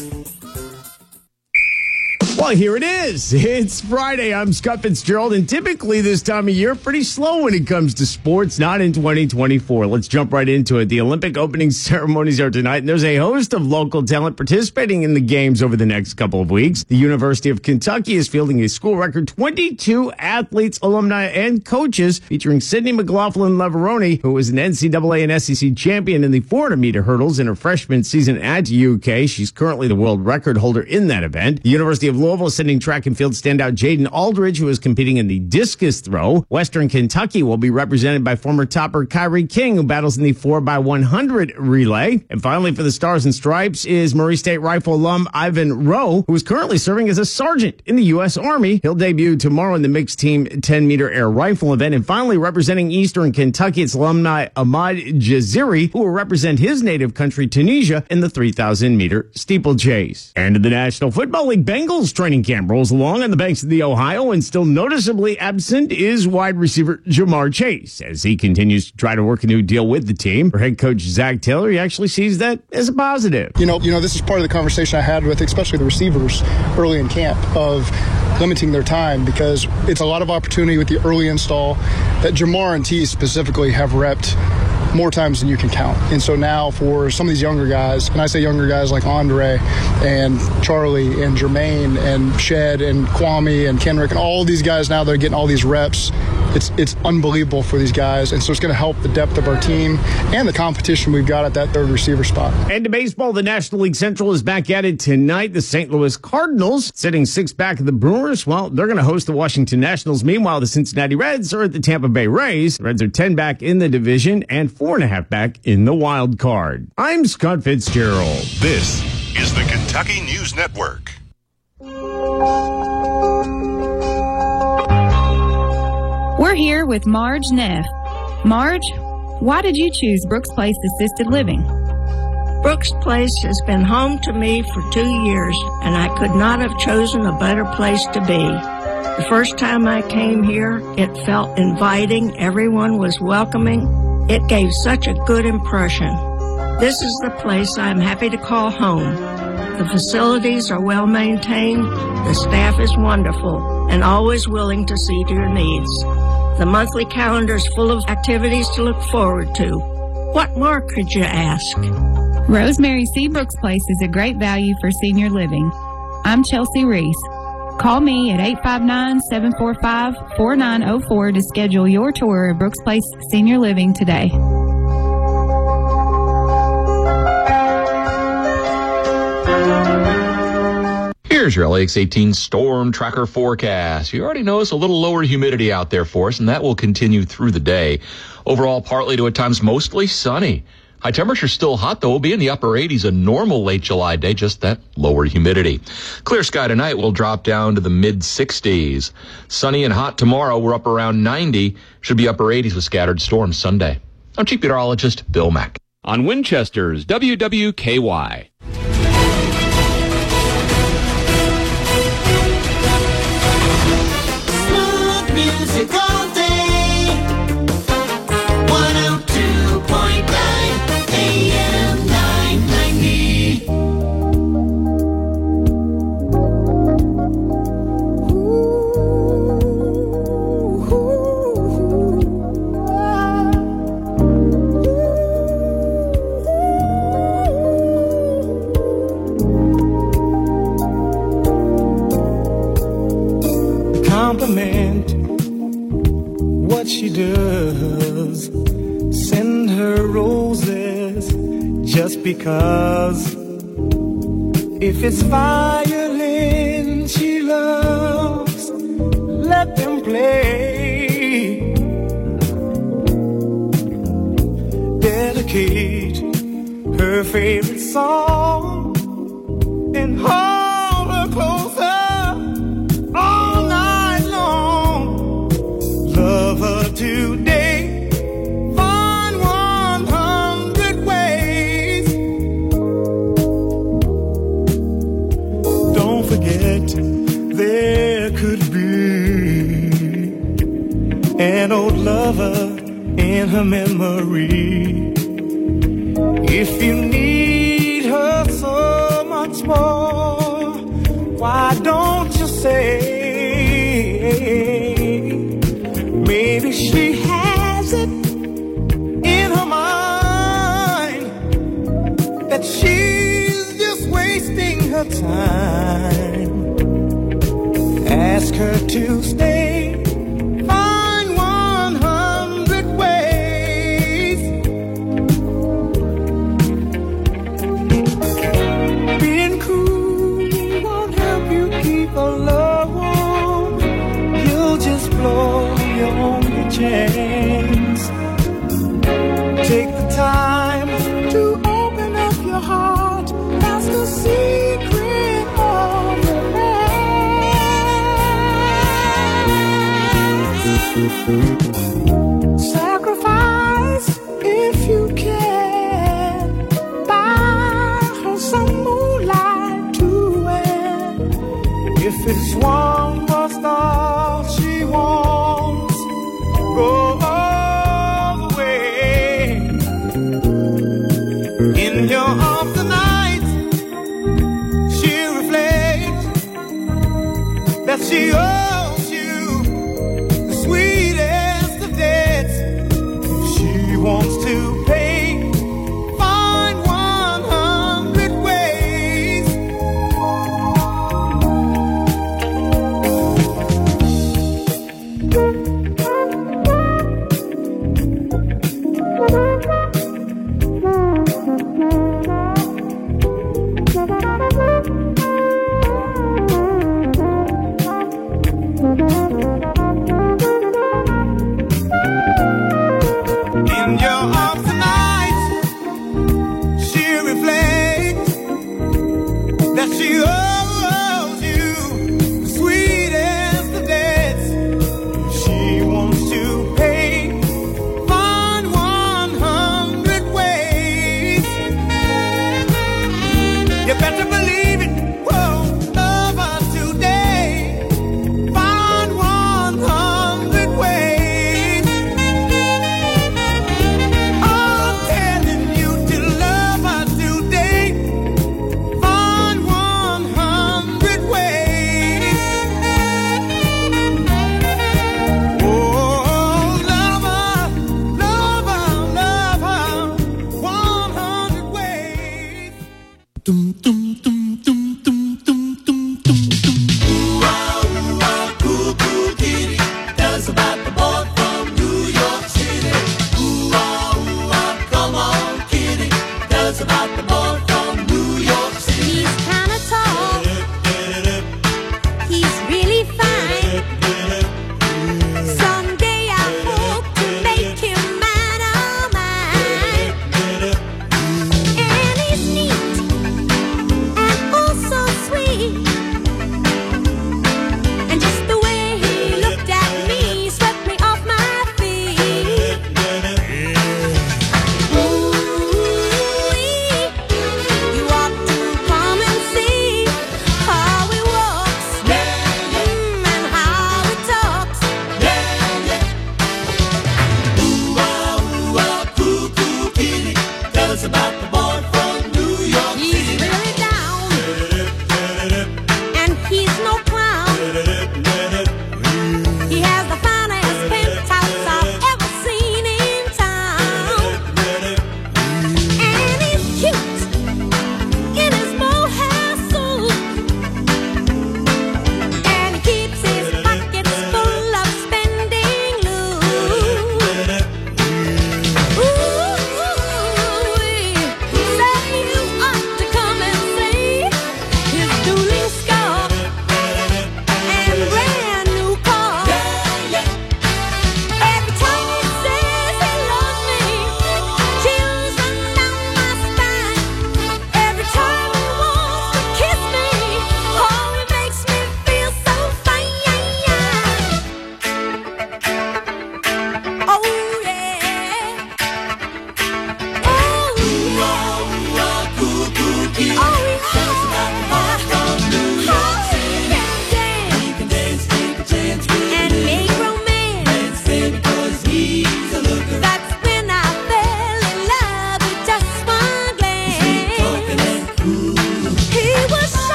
Well, here it is. It's Friday. I'm Scott Fitzgerald, and typically this time of year, pretty slow when it comes to sports, not in 2024. Let's jump right into it. The Olympic opening ceremonies are tonight, and there's a host of local talent participating in the games over the next couple of weeks. The University of Kentucky is fielding a school record 22 athletes, alumni, and coaches, featuring Sydney McLaughlin-Leveroni, who was an NCAA and SEC champion in the 400-meter hurdles in her freshman season at UK. She's currently the world record holder in that event. The University of Louisville sending track and field standout Jaden Aldridge, who is competing in the discus throw. Western Kentucky will be represented by former topper Kyrie King, who battles in the 4x100 relay. And finally, for the Stars and Stripes is Murray State Rifle alum Ivan Rowe, who is currently serving as a sergeant in the U.S. Army. He'll debut tomorrow in the mixed team 10-meter air rifle event. And finally, representing Eastern Kentucky, it's alumni Ahmad Jaziri, who will represent his native country, Tunisia, in the 3,000-meter steeplechase. And in the National Football League, Bengals training camp rolls along on the banks of the Ohio, and still noticeably absent is wide receiver Jamar Chase as he continues to try to work a new deal with the team. For head coach Zach Taylor, he actually sees that as a positive. You know, this is part of the conversation I had with especially the receivers early in camp of limiting their time, because it's a lot of opportunity with the early install that Jamar and T specifically have repped more times than you can count. And so now for some of these younger guys, and I say younger guys like Andre and Charlie and Jermaine and Shed and Kwame and Kenrick and all these guys now that are getting all these reps, it's unbelievable for these guys. And so it's going to help the depth of our team and the competition we've got at that third receiver spot. And to baseball, the National League Central is back at it tonight. The St. Louis Cardinals, sitting 6 back of the Brewers, well, they're going to host the Washington Nationals. Meanwhile, the Cincinnati Reds are at the Tampa Bay Rays. The Reds are 10 back in the division and 4.5 back in the wild card. I'm Scott Fitzgerald. This is the Kentucky News Network. We're here with Marge Neff. Marge, why did you choose Brooks Place Assisted Living? Brooks Place has been home to me for 2 years, and I could not have chosen a better place to be. The first time I came here, it felt inviting. Everyone was welcoming. It gave such a good impression. This is the place I'm happy to call home. The facilities are well maintained, the staff is wonderful, and always willing to see to your needs. The monthly calendar is full of activities to look forward to. What more could you ask? Rosemary C. Brooks Place is a great value for senior living. I'm Chelsea Reese. Call me at 859-745-4904 to schedule your tour of Brooks Place Senior Living today. Here's your LAX 18 storm tracker forecast. You already notice a little lower humidity out there for us, and that will continue through the day. Overall, partly to at times mostly sunny. High temperature still hot, though. We'll be in the upper 80s, a normal late July day, just that lower humidity. Clear sky tonight will drop down to the mid-60s. Sunny and hot tomorrow. We're up around 90. Should be upper 80s with scattered storms Sunday. I'm Chief Meteorologist Bill Mack. On Winchester's WWKY. Smooth music all day. 102.9 AM 990. Compliment what she does. Send her roses just because. If it's violin she loves, let them play. Dedicate her favorite song and hold her closer all night long. Love her today, find 100 ways. Don't forget there could be an old lover in her memory. If you need her so much more, why don't you say maybe she has it in her mind that she's just wasting her time? Ask her to stay, find 100 ways. Being cool won't help you keep a love warm. You'll just blow your only chance. Take the time to open up your heart. That's the secret of romance. Sacrifice if you can. Buy her some moonlight to wear. If it's one more star she wants, go all the way. In your arms tonight, she'll reflect that she owes you the sweetest of debts. If she wants to pay, find 100 ways.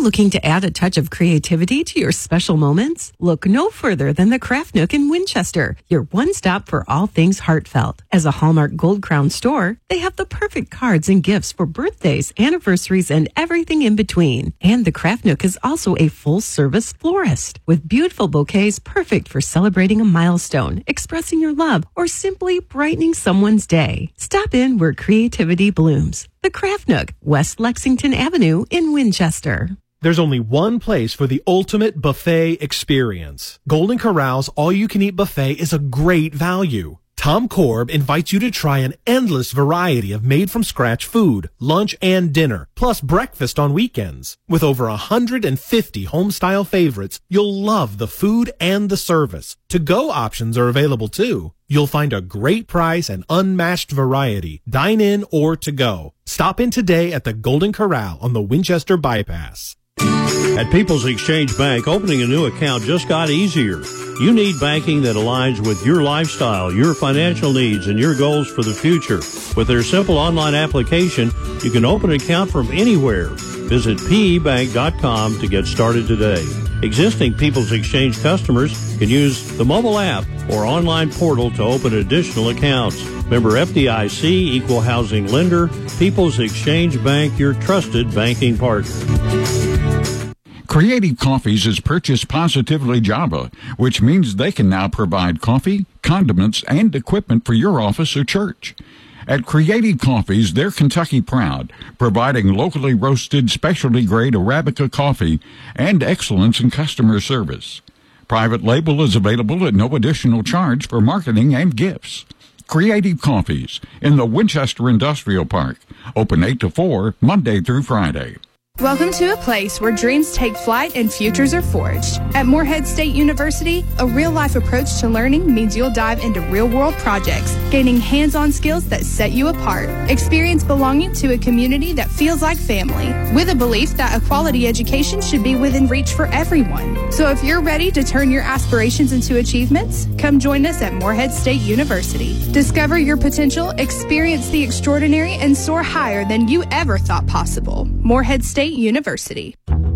looking to add a touch of creativity to your special moments? Look no further than the Craft Nook in Winchester, your one stop for all things heartfelt. As a Hallmark Gold Crown store, they have the perfect cards and gifts for birthdays, anniversaries, and everything in between. And the Craft Nook is also a full-service florist with beautiful bouquets perfect for celebrating a milestone, expressing your love, or simply brightening someone's day. Stop in where creativity blooms. The Craft Nook, West Lexington Avenue in Winchester. There's only one place for the ultimate buffet experience. Golden Corral's all-you-can-eat buffet is a great value. Tom Korb invites you to try an endless variety of made-from-scratch food, lunch and dinner, plus breakfast on weekends. With over 150 home-style favorites, you'll love the food and the service. To-go options are available too. You'll find a great price and unmatched variety, dine in or to go. Stop in today at the Golden Corral on the Winchester Bypass. At People's Exchange Bank, opening a new account just got easier. You need banking that aligns with your lifestyle, your financial needs, and your goals for the future. With their simple online application, you can open an account from anywhere. Visit pebank.com to get started today. Existing People's Exchange customers can use the mobile app or online portal to open additional accounts. Member FDIC, Equal Housing Lender, People's Exchange Bank, your trusted banking partner. Creative Coffees has purchased Positively Java, which means they can now provide coffee, condiments, and equipment for your office or church. At Creative Coffees, they're Kentucky proud, providing locally roasted specialty-grade Arabica coffee and excellence in customer service. Private label is available at no additional charge for marketing and gifts. Creative Coffees in the Winchester Industrial Park, open 8 to 4, Monday through Friday. Welcome to a place where dreams take flight and futures are forged. At Morehead State University, a real-life approach to learning means you'll dive into real-world projects, gaining hands-on skills that set you apart. Experience belonging to a community that feels like family, with a belief that a quality education should be within reach for everyone. So if you're ready to turn your aspirations into achievements, come join us at Morehead State University. Discover your potential, experience the extraordinary, and soar higher than you ever thought possible. Morehead State University.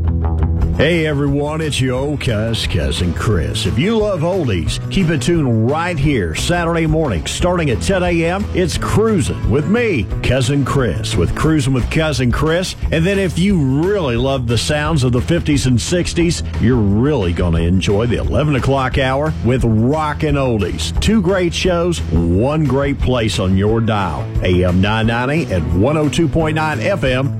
Hey everyone, it's your old cousin Chris. If you love oldies, keep it tuned right here Saturday morning starting at 10 a.m. It's Cruising with me, Cousin Chris, with Cruising with Cousin Chris. And then if you really love the sounds of the 50s and 60s, you're really going to enjoy the 11 o'clock hour with Rockin' Oldies. Two great shows, one great place on your dial. AM 990 and 102.9 FM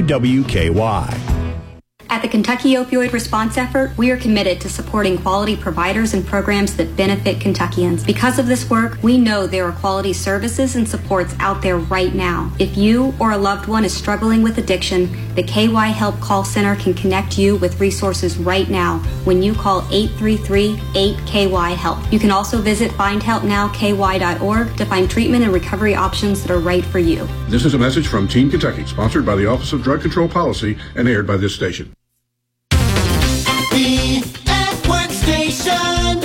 WWKY. At the Kentucky Opioid Response Effort, we are committed to supporting quality providers and programs that benefit Kentuckians. Because of this work, we know there are quality services and supports out there right now. If you or a loved one is struggling with addiction, the KY Help Call Center can connect you with resources right now when you call 833-8KY-HELP. You can also visit findhelpnowky.org to find treatment and recovery options that are right for you. This is a message from Team Kentucky, sponsored by the Office of Drug Control Policy and aired by this station. The F1 Station,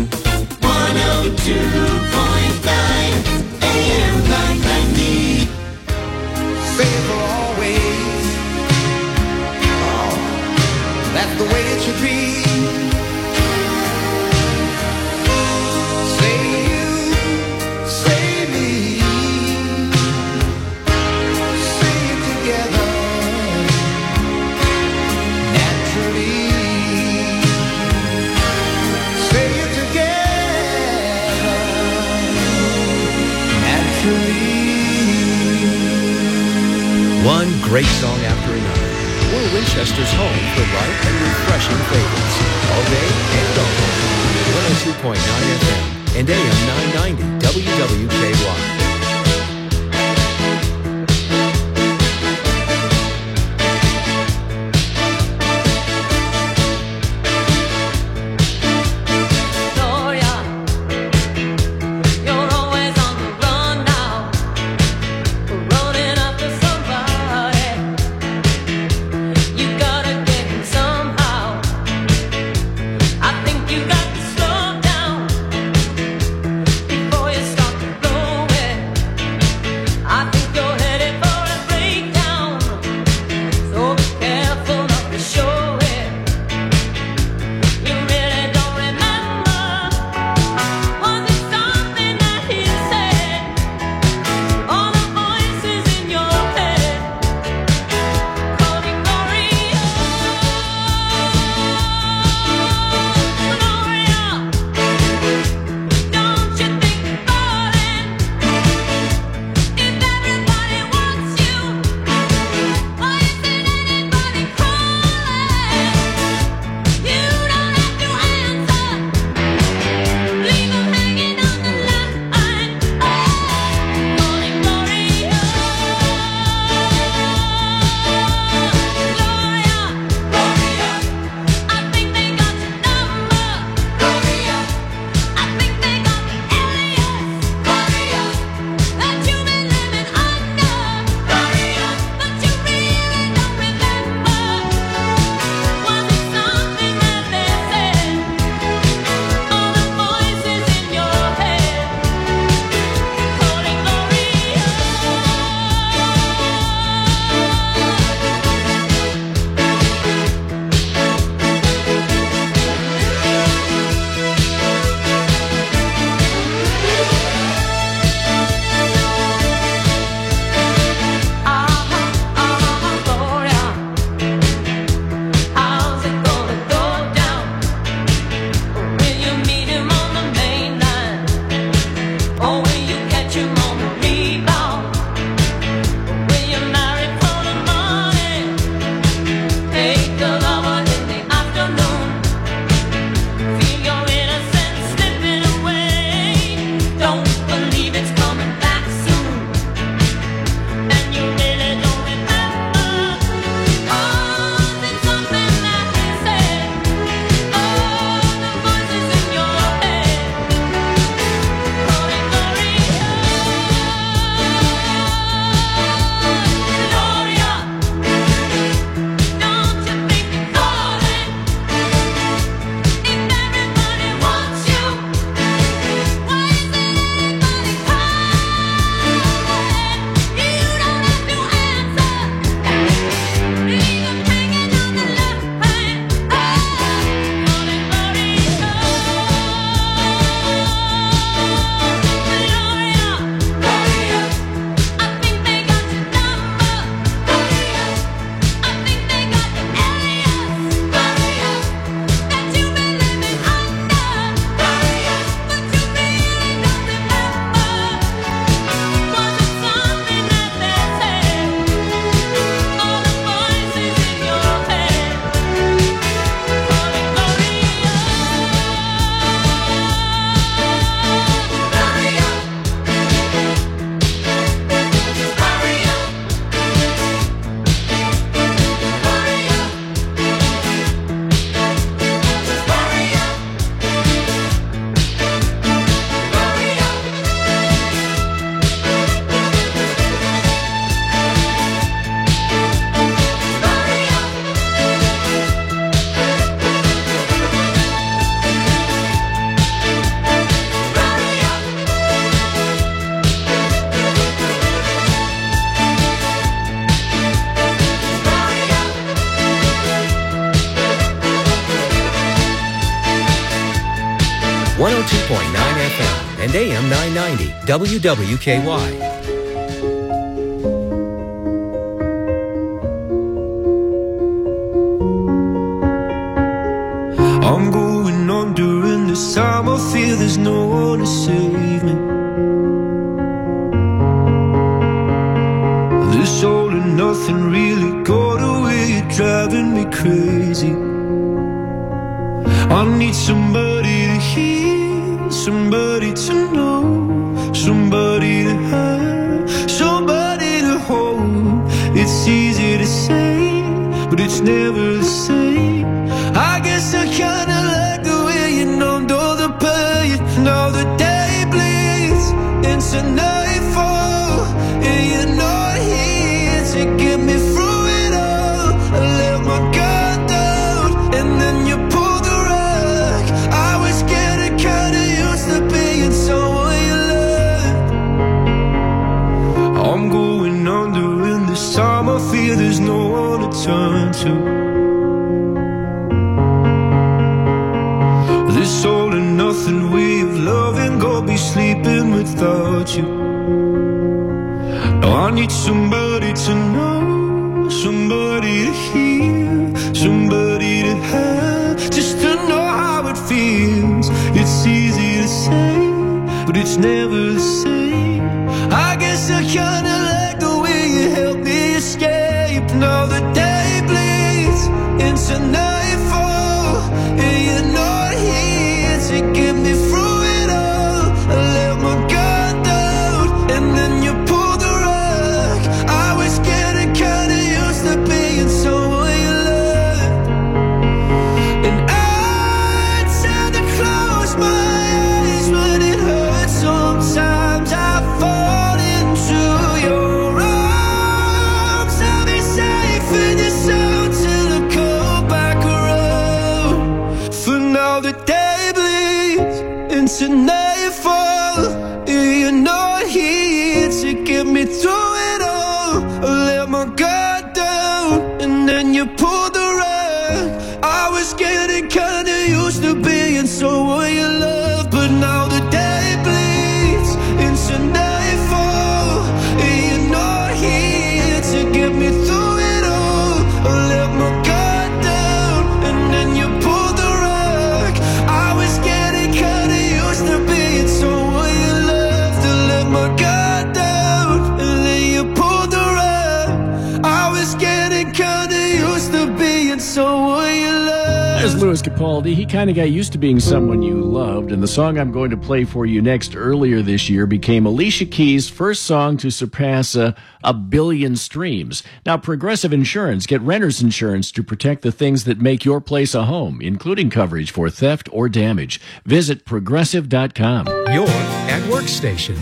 102.9 AM 990. Save for always. Oh, that's the way it should be. Say you, say me. Say it together. Naturally. One great song after another. We're Winchester's home for light and refreshing favorites. All day and all day. 102.9 FM and AM 990 WWKY. You got to slow down before you start to blow it. 102.9 FM and AM 990 WWKY. I'm going on during this time. I feel there's no one to save me. This all and nothing really got away, driving me crazy. I need somebody to hear, somebody to know, somebody to have, somebody to hold. It's easy to say, but it's never the same. I guess I kinda like the way you numbed all the pain. Now the day bleeds into nightfall, and you're not here to get me through it all. I let my guard down, and then you pulled the rug. I was getting kinda used to being someone you loved. I'm going under, and this time I feel there's no one to turn to. This all and nothing way of loving, go be sleeping without you. Now I need somebody to know, somebody to hear, somebody to have, just to know how it feels. It's easy to say, but it's never the same. I guess I kinda like the way you help me escape. Now the day bleeds into nightfall, and you're not here to get me through it all. I let my guard down, and then you pulled the rug. I was getting kinda used to being someone you loved, and I tend to close my eyes when it hurts. Sometimes I fall into your arms. I'll be safe in your soul till I come back around. For now the day bleeds into nightfall, and you're not here to get me through it all. I let my guard down, and then you pulled the rug. I was getting kinda used to being someone you love, but now the day bleeds into nightfall, and you're not here to get me through it all. I let my guard down, and then you pulled the rug. I was getting kinda used to being someone you loved. I let my guard down, and then you pulled the rug. I was getting kinda used to being someone you loved. There's Louis Capaldi. He kind of got used to being someone you loved, and the song I'm going to play for you next earlier this year became Alicia Keys' first song to surpass a billion streams. Now, Progressive Insurance, get renter's insurance to protect the things that make your place a home, including coverage for theft or damage. Visit Progressive.com. Your at work station,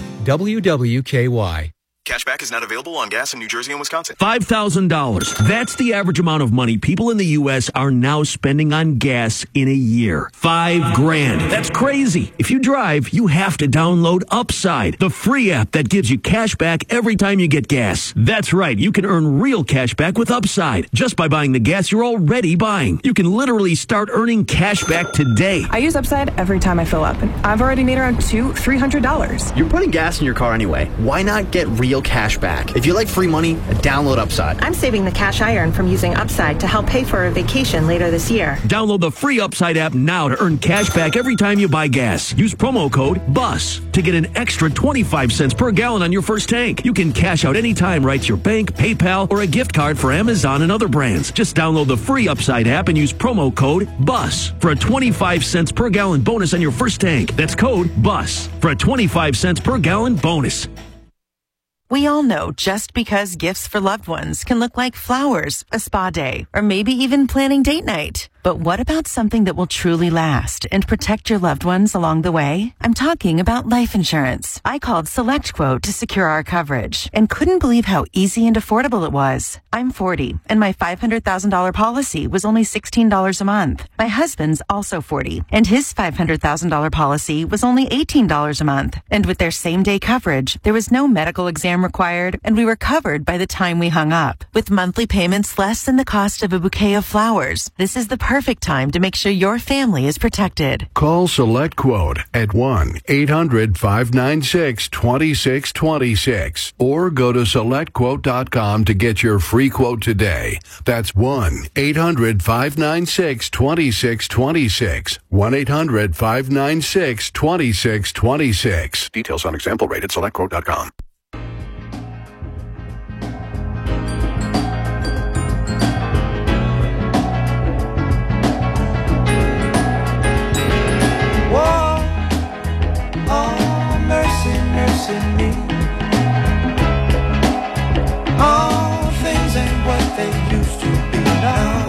WWKY. Cashback is not available on gas in New Jersey and Wisconsin. $5,000. That's the average amount of money people in the U.S. are now spending on gas in a year. $5,000. That's crazy. If you drive, you have to download Upside, the free app that gives you cash back every time you get gas. That's right. You can earn real cash back with Upside just by buying the gas you're already buying. You can literally start earning cash back today. I use Upside every time I fill up, and I've already made around $200-$300. You're putting gas in your car anyway. Why not get real cash back? If you like free money, download Upside. I'm saving the cash I earn from using Upside to help pay for a vacation later this year. Download the free Upside app now to earn cash back every time you buy gas. Use promo code BUS to get an extra 25 cents per gallon on your first tank. You can cash out anytime right to your bank, PayPal, or a gift card for Amazon and other brands. Just download the free Upside app and use promo code BUS for a 25 cents per gallon bonus on your first tank. That's code BUS for a 25 cents per gallon bonus. We all know just because gifts for loved ones can look like flowers, a spa day, or maybe even planning date night. But what about something that will truly last and protect your loved ones along the way? I'm talking about life insurance. I called SelectQuote to secure our coverage and couldn't believe how easy and affordable it was. I'm 40 and my $500,000 policy was only $16 a month. My husband's also 40 and his $500,000 policy was only $18 a month. And with their same day coverage, there was no medical exam required and we were covered by the time we hung up. With monthly payments less than the cost of a bouquet of flowers, this is the perfect time to make sure your family is protected. Call Select Quote at 1-800-596-2626 or go to selectquote.com to get your free quote today. That's 1-800-596-2626. 1-800-596-2626. Details on example rate at selectquote.com. Mercy me. All things ain't what they used to be now.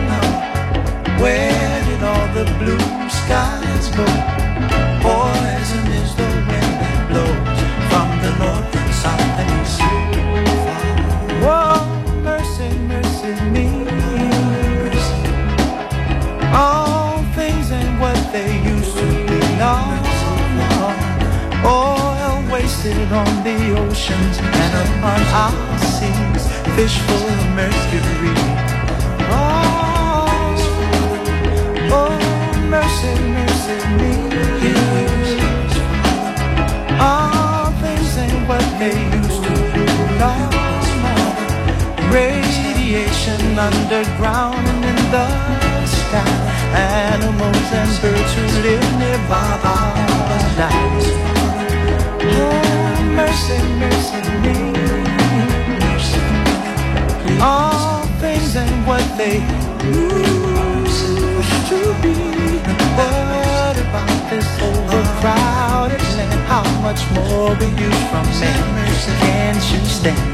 Where did all the blue skies go? Poison is the wind that blows from the north and south and east. Whoa, mercy, mercy me. All things ain't what they used to be now. Oil wasted on the oceans and upon our seas, fish full of mercury. Oh, mercy, mercy me. All things ain't what they used to be. No, radiation underground and in the sky. Animals and birds who live nearby are alive. Oh, mercy, mercy me. All things ain't what they used to be. What about this overcrowded land? How much more will you from me? Can't you stand?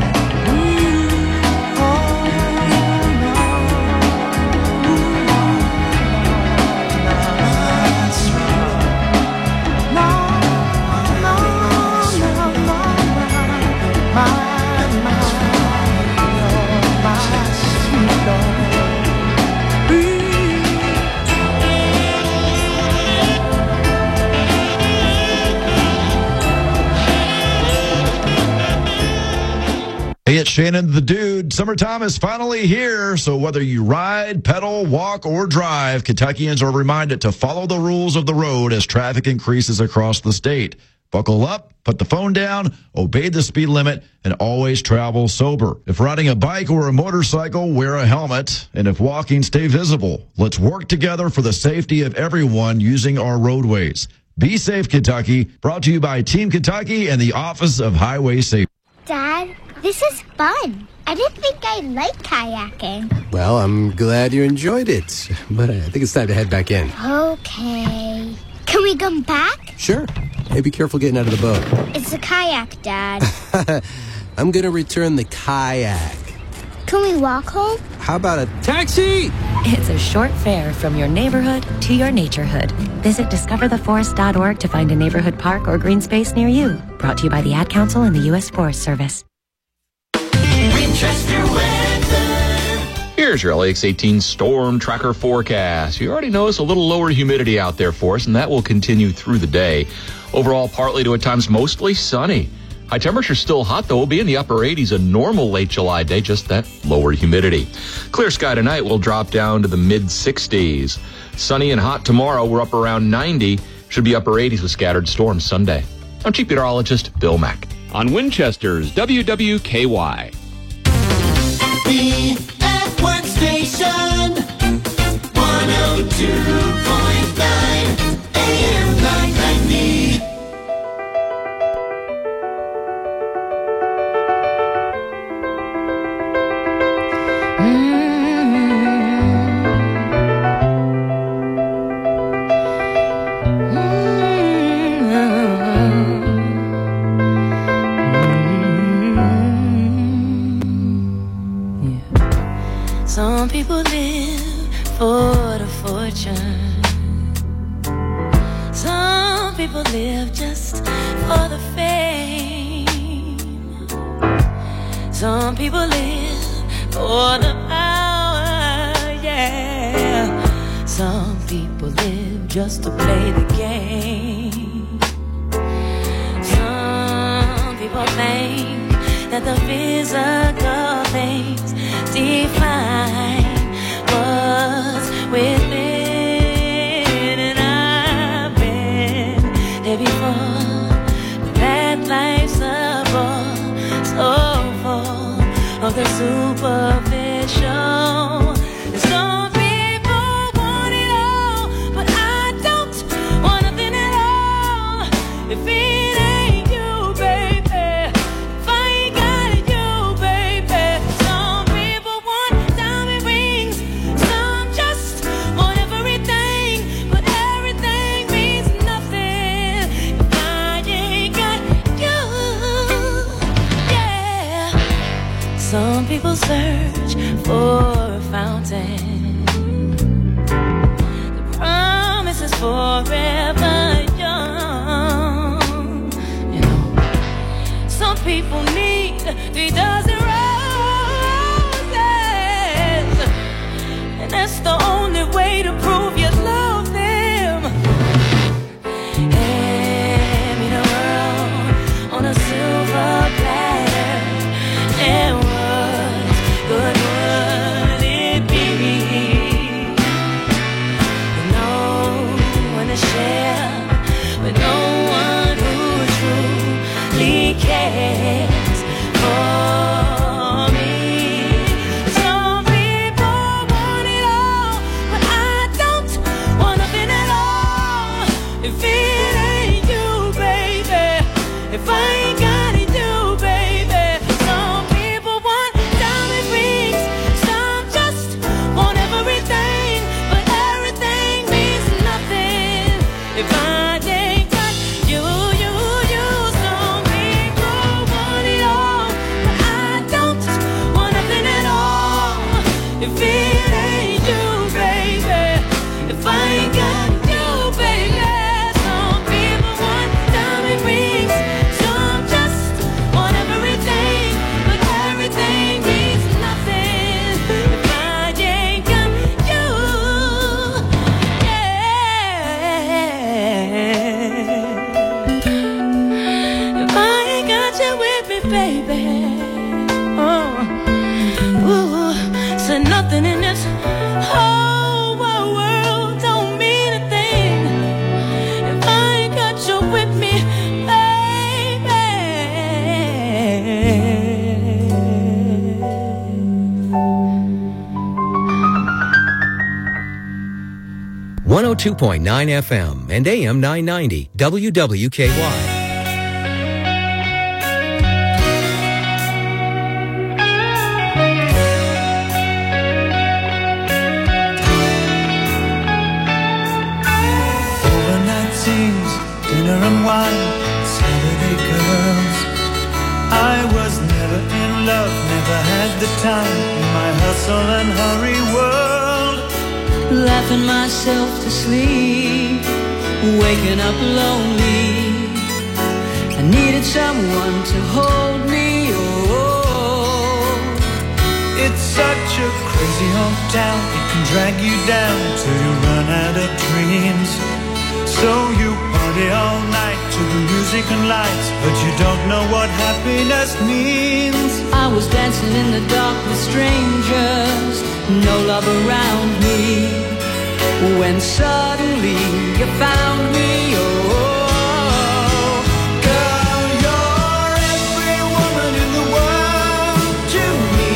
Hey, it's Shannon the Dude. Summertime is finally here, so whether you ride, pedal, walk, or drive, Kentuckians are reminded to follow the rules of the road as traffic increases across the state. Buckle up, put the phone down, obey the speed limit, and always travel sober. If riding a bike or a motorcycle, wear a helmet, and if walking, stay visible. Let's work together for the safety of everyone using our roadways. Be safe, Kentucky. Brought to you by Team Kentucky and the Office of Highway Safety. Dad, this is fun. I didn't think I liked kayaking. Well, I'm glad you enjoyed it, but I think it's time to head back in. Okay. Can we come back? Sure. Hey, be careful getting out of the boat. It's a kayak, Dad. I'm going to return the kayak. Can we walk home? How about a taxi? It's a short fare from your neighborhood to your naturehood. Visit discovertheforest.org to find a neighborhood park or green space near you. Brought to you by the Ad Council and the U.S. Forest Service. Winchester weather. Here's your LAX 18 storm tracker forecast. You already notice a little lower humidity out there for us, and that will continue through the day. Overall, partly to at times mostly sunny. High temperature still hot, though. We'll be in the upper 80s a normal late July day, just that lower humidity. Clear sky tonight will drop down to the mid-60s. Sunny and hot tomorrow. We're up around 90. Should be upper 80s with scattered storms Sunday. I'm Chief Meteorologist Bill Mack. On Winchester's WWKY. The F1 station, 102.9 AM 990. Some people live for the fortune. Some people live just for the fame. Some people live for the power, yeah. Some people live just to play the game. Some people think that the physical things define what what's within, and I've been there before. That life's a bore, so full of the superficial. And some people want it all, but I don't want nothing at all. If it ain't you, baby, if I ain't got it, you, baby. Some people want diamond rings, some just want everything, but everything means nothing if I ain't got you. Yeah. Some people search for a fountain. The promise is forever young. You know, some people need 3 dozen roses, and that's the only way to prove you love them. Hand me the world on a silver platter, and what good would it be? No one to share, but no one who truly cares for me. Some people want it all, but I don't want nothing at all. If it ain't you, baby, if I ain't got it, you, baby. Some people want diamond rings, some just want everything, but everything means nothing if I ain't got you, you, you. Some people want it all, but I don't want nothing at all. If it ain't you, baby, if I ain't got you, baby. Some people want diamond rings, some just want everything, but everything means nothing if I ain't got you. Yeah. If I ain't got you with me, baby. Oh, ooh, said nothing in this whole world don't mean a thing if I ain't got you with me, baby. 102.9 FM and AM 990 WWKY. Overnight scenes, dinner and wine, Saturday girls. I was never in love, never had the time in my hustle and hurry world. Laughing myself to sleep, waking up lonely. I needed someone to hold me. Oh, it's such a crazy hometown, it can drag you down till you run out of dreams. So you party all night to the music and lights, but you don't know what happiness means. I was dancing in the dark with strangers, no love around me, when suddenly you found me. Oh, girl, you're every woman in the world to me.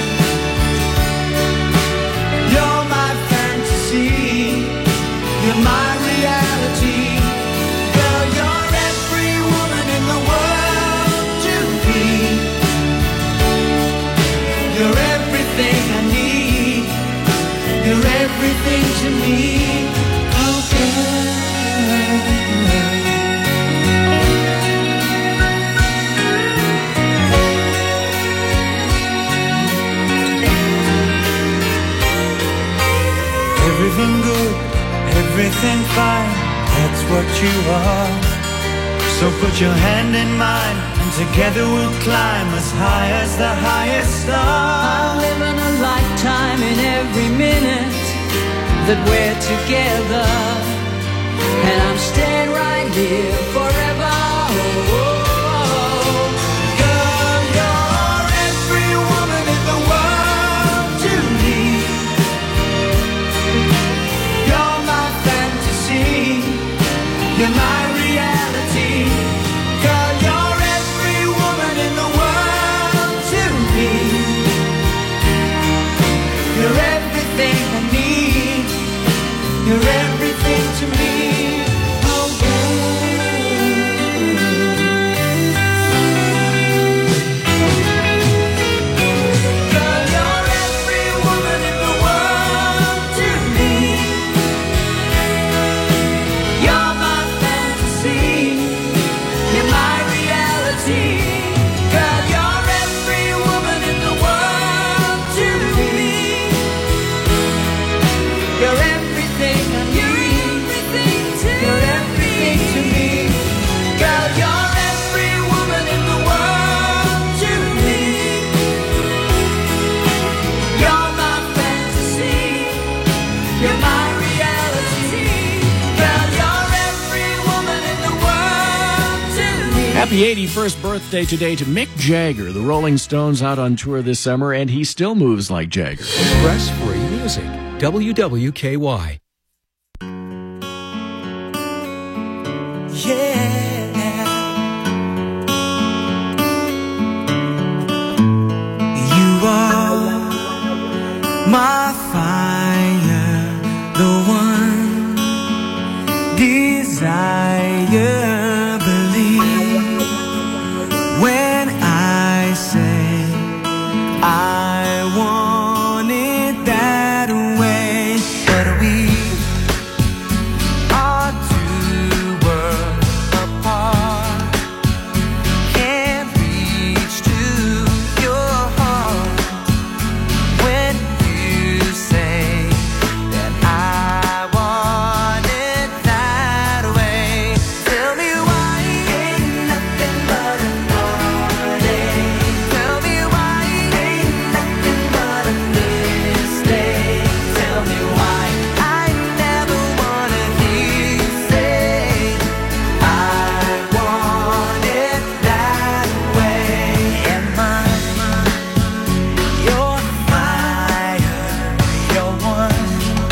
You're my fantasy, you're my reality. Girl, you're every woman in the world to me. You're everything I need, you're everything to me. Oh, girl. Everything good, everything fine, that's what you are. So put your hand in mine, and together we'll climb as high as the highest star. I'm living a lifetime in every minute that we're together, and I'm staying right here forever. Oh, oh, oh. Girl, you're every woman in the world to me. Happy 81st birthday today to Mick Jagger. The Rolling Stones out on tour this summer, and he still moves like Jagger. Express free music. WWKY. You are my fire, the one desire. Believe when I say I want it that way, but we are two worlds apart. Can't reach to your heart when you say that I want it that way. Tell me why ain't nothing but a heartache. Tell me why ain't nothing but a mistake. Tell me why I never wanna hear you say I want it that way. Am I your fire, your one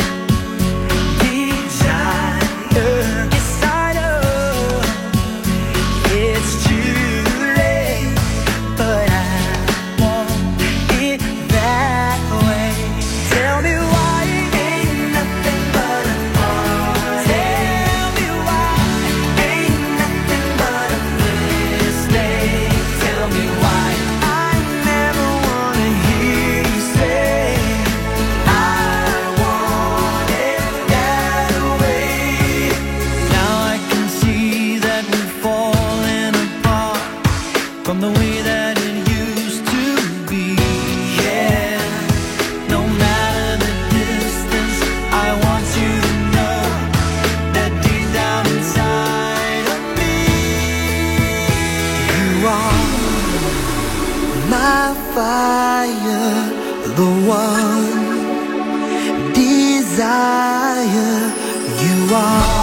desire? Yes, I know it's too late, but I want it that way. Tell me why ain't nothing but a heartache. Tell me why ain't nothing but a mistake. Tell me why I never wanna hear you say I want it that way. Now I can see that we're falling apart from the way that it used to be. Yeah, no matter the distance, I want you to know that deep down inside of me, you are my fire, the one desire. You are.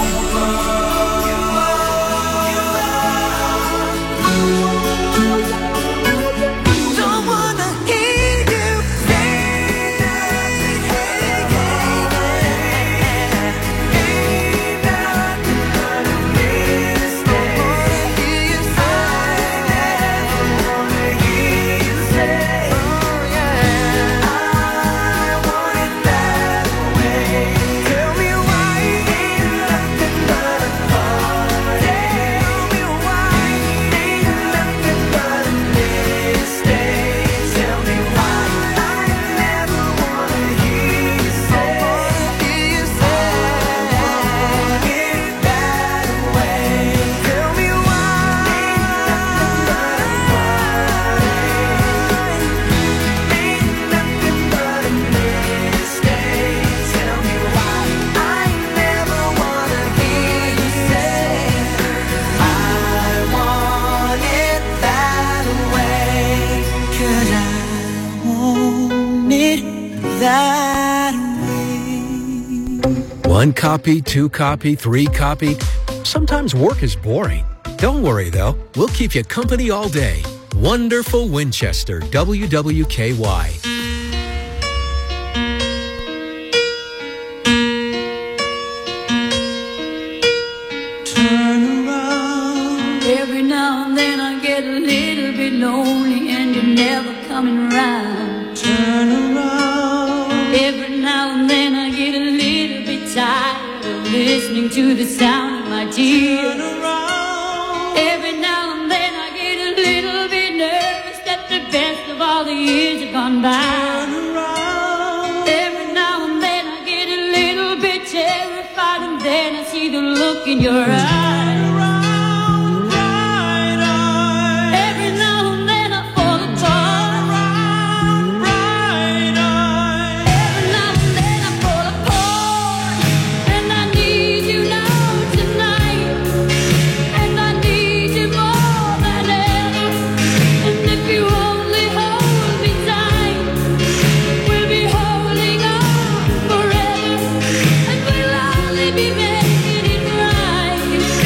Don't wanna hear you say ain't nothing but a mistake. You say I never wanna hear you say I want it that way. Tell me why ain't nothing but a heartache. Tell me why ain't nothing but a mistake. Tell me why I never wanna hear you say I want it that way. Tell me why ain't nothing but a heartache. Ain't nothing but a mistake. Tell me why I never wanna hear you say I want it that way. 'Cause I want it that way. One copy, two copy, three copy. Sometimes work is boring. Don't worry, though. We'll keep you company all day. Wonderful Winchester, WWKY. Turn around. Every now and then I get a little bit lonely and you're never coming round. Turn around. Every now and then I get a little bit tired of listening to the sound of my tears. Turn around. Every now and then I get a little bit nervous that the best of all the years have gone by. Turn around. Every now and then I get a little bit terrified and then I see the look in your eyes. Every now and then I fall apart. Every now and then I fall apart. And I need you now tonight. And I need you more than ever. And if you only hold me tight, we'll be holding on forever. And we'll only be making it right.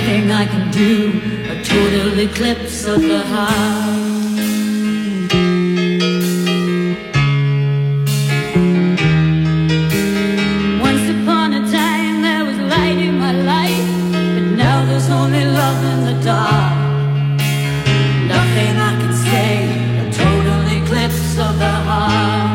nothing I can do, a total eclipse of the heart. Once upon a time there was light in my life, but now there's only love in the dark. Nothing I can say, a total eclipse of the heart.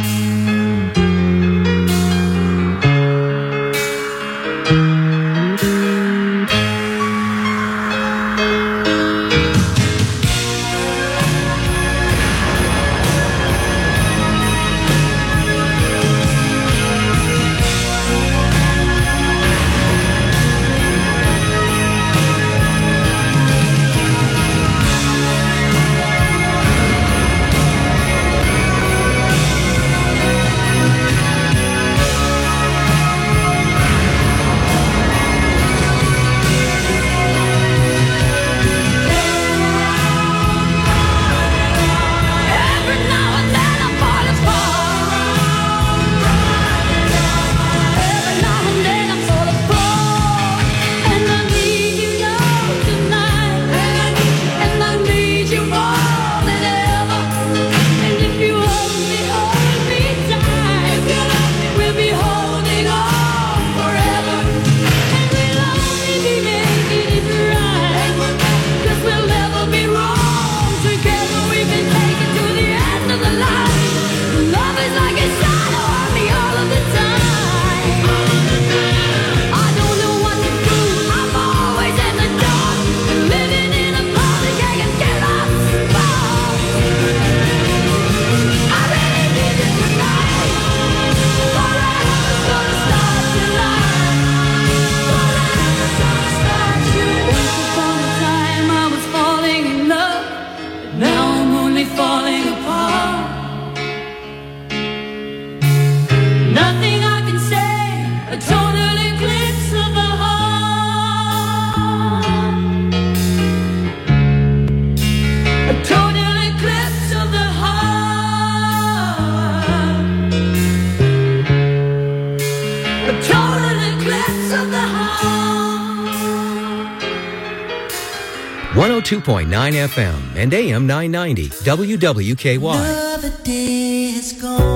.9 FM and AM 990 WWKY. Another day is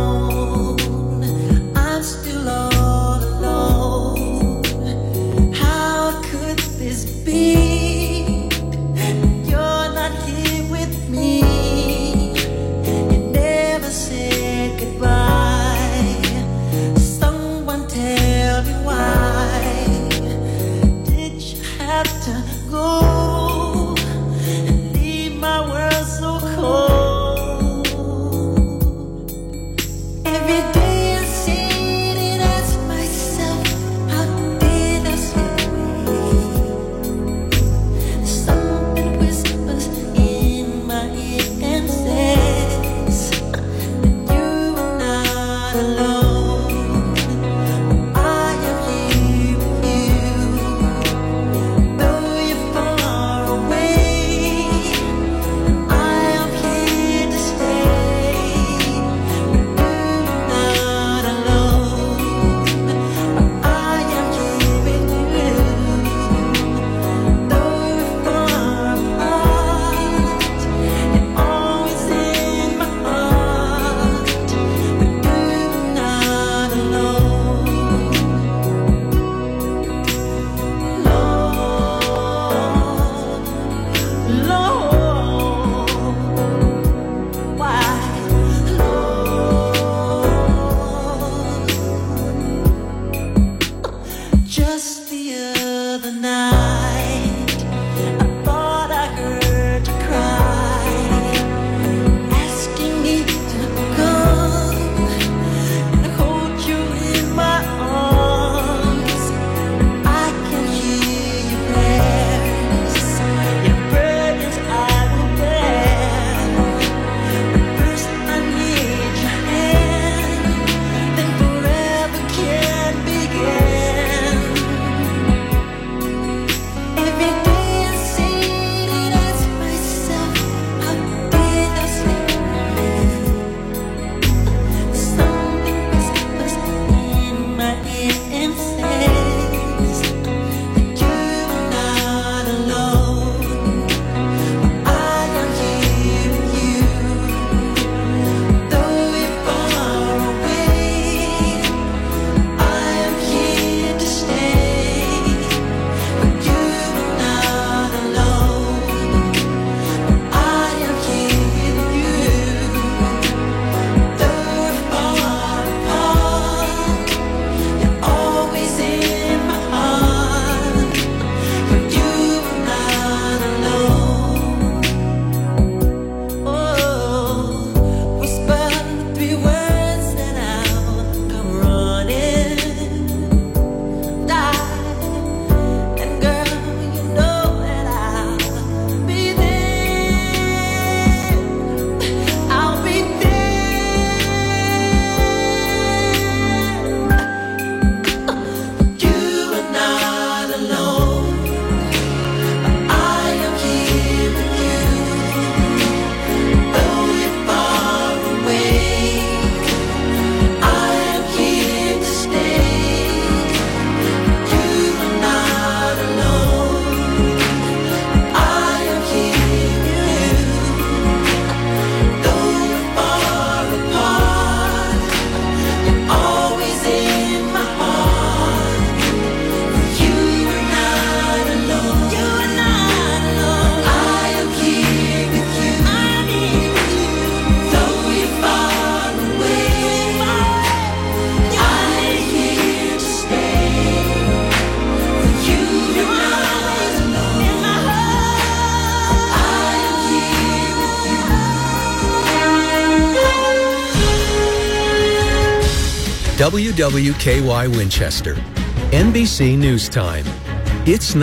gone. I'm still all alone. How could this be? You're not here with me. You never said goodbye. Someone tell me why did you have to go? WWKY Winchester, NBC News Time. It's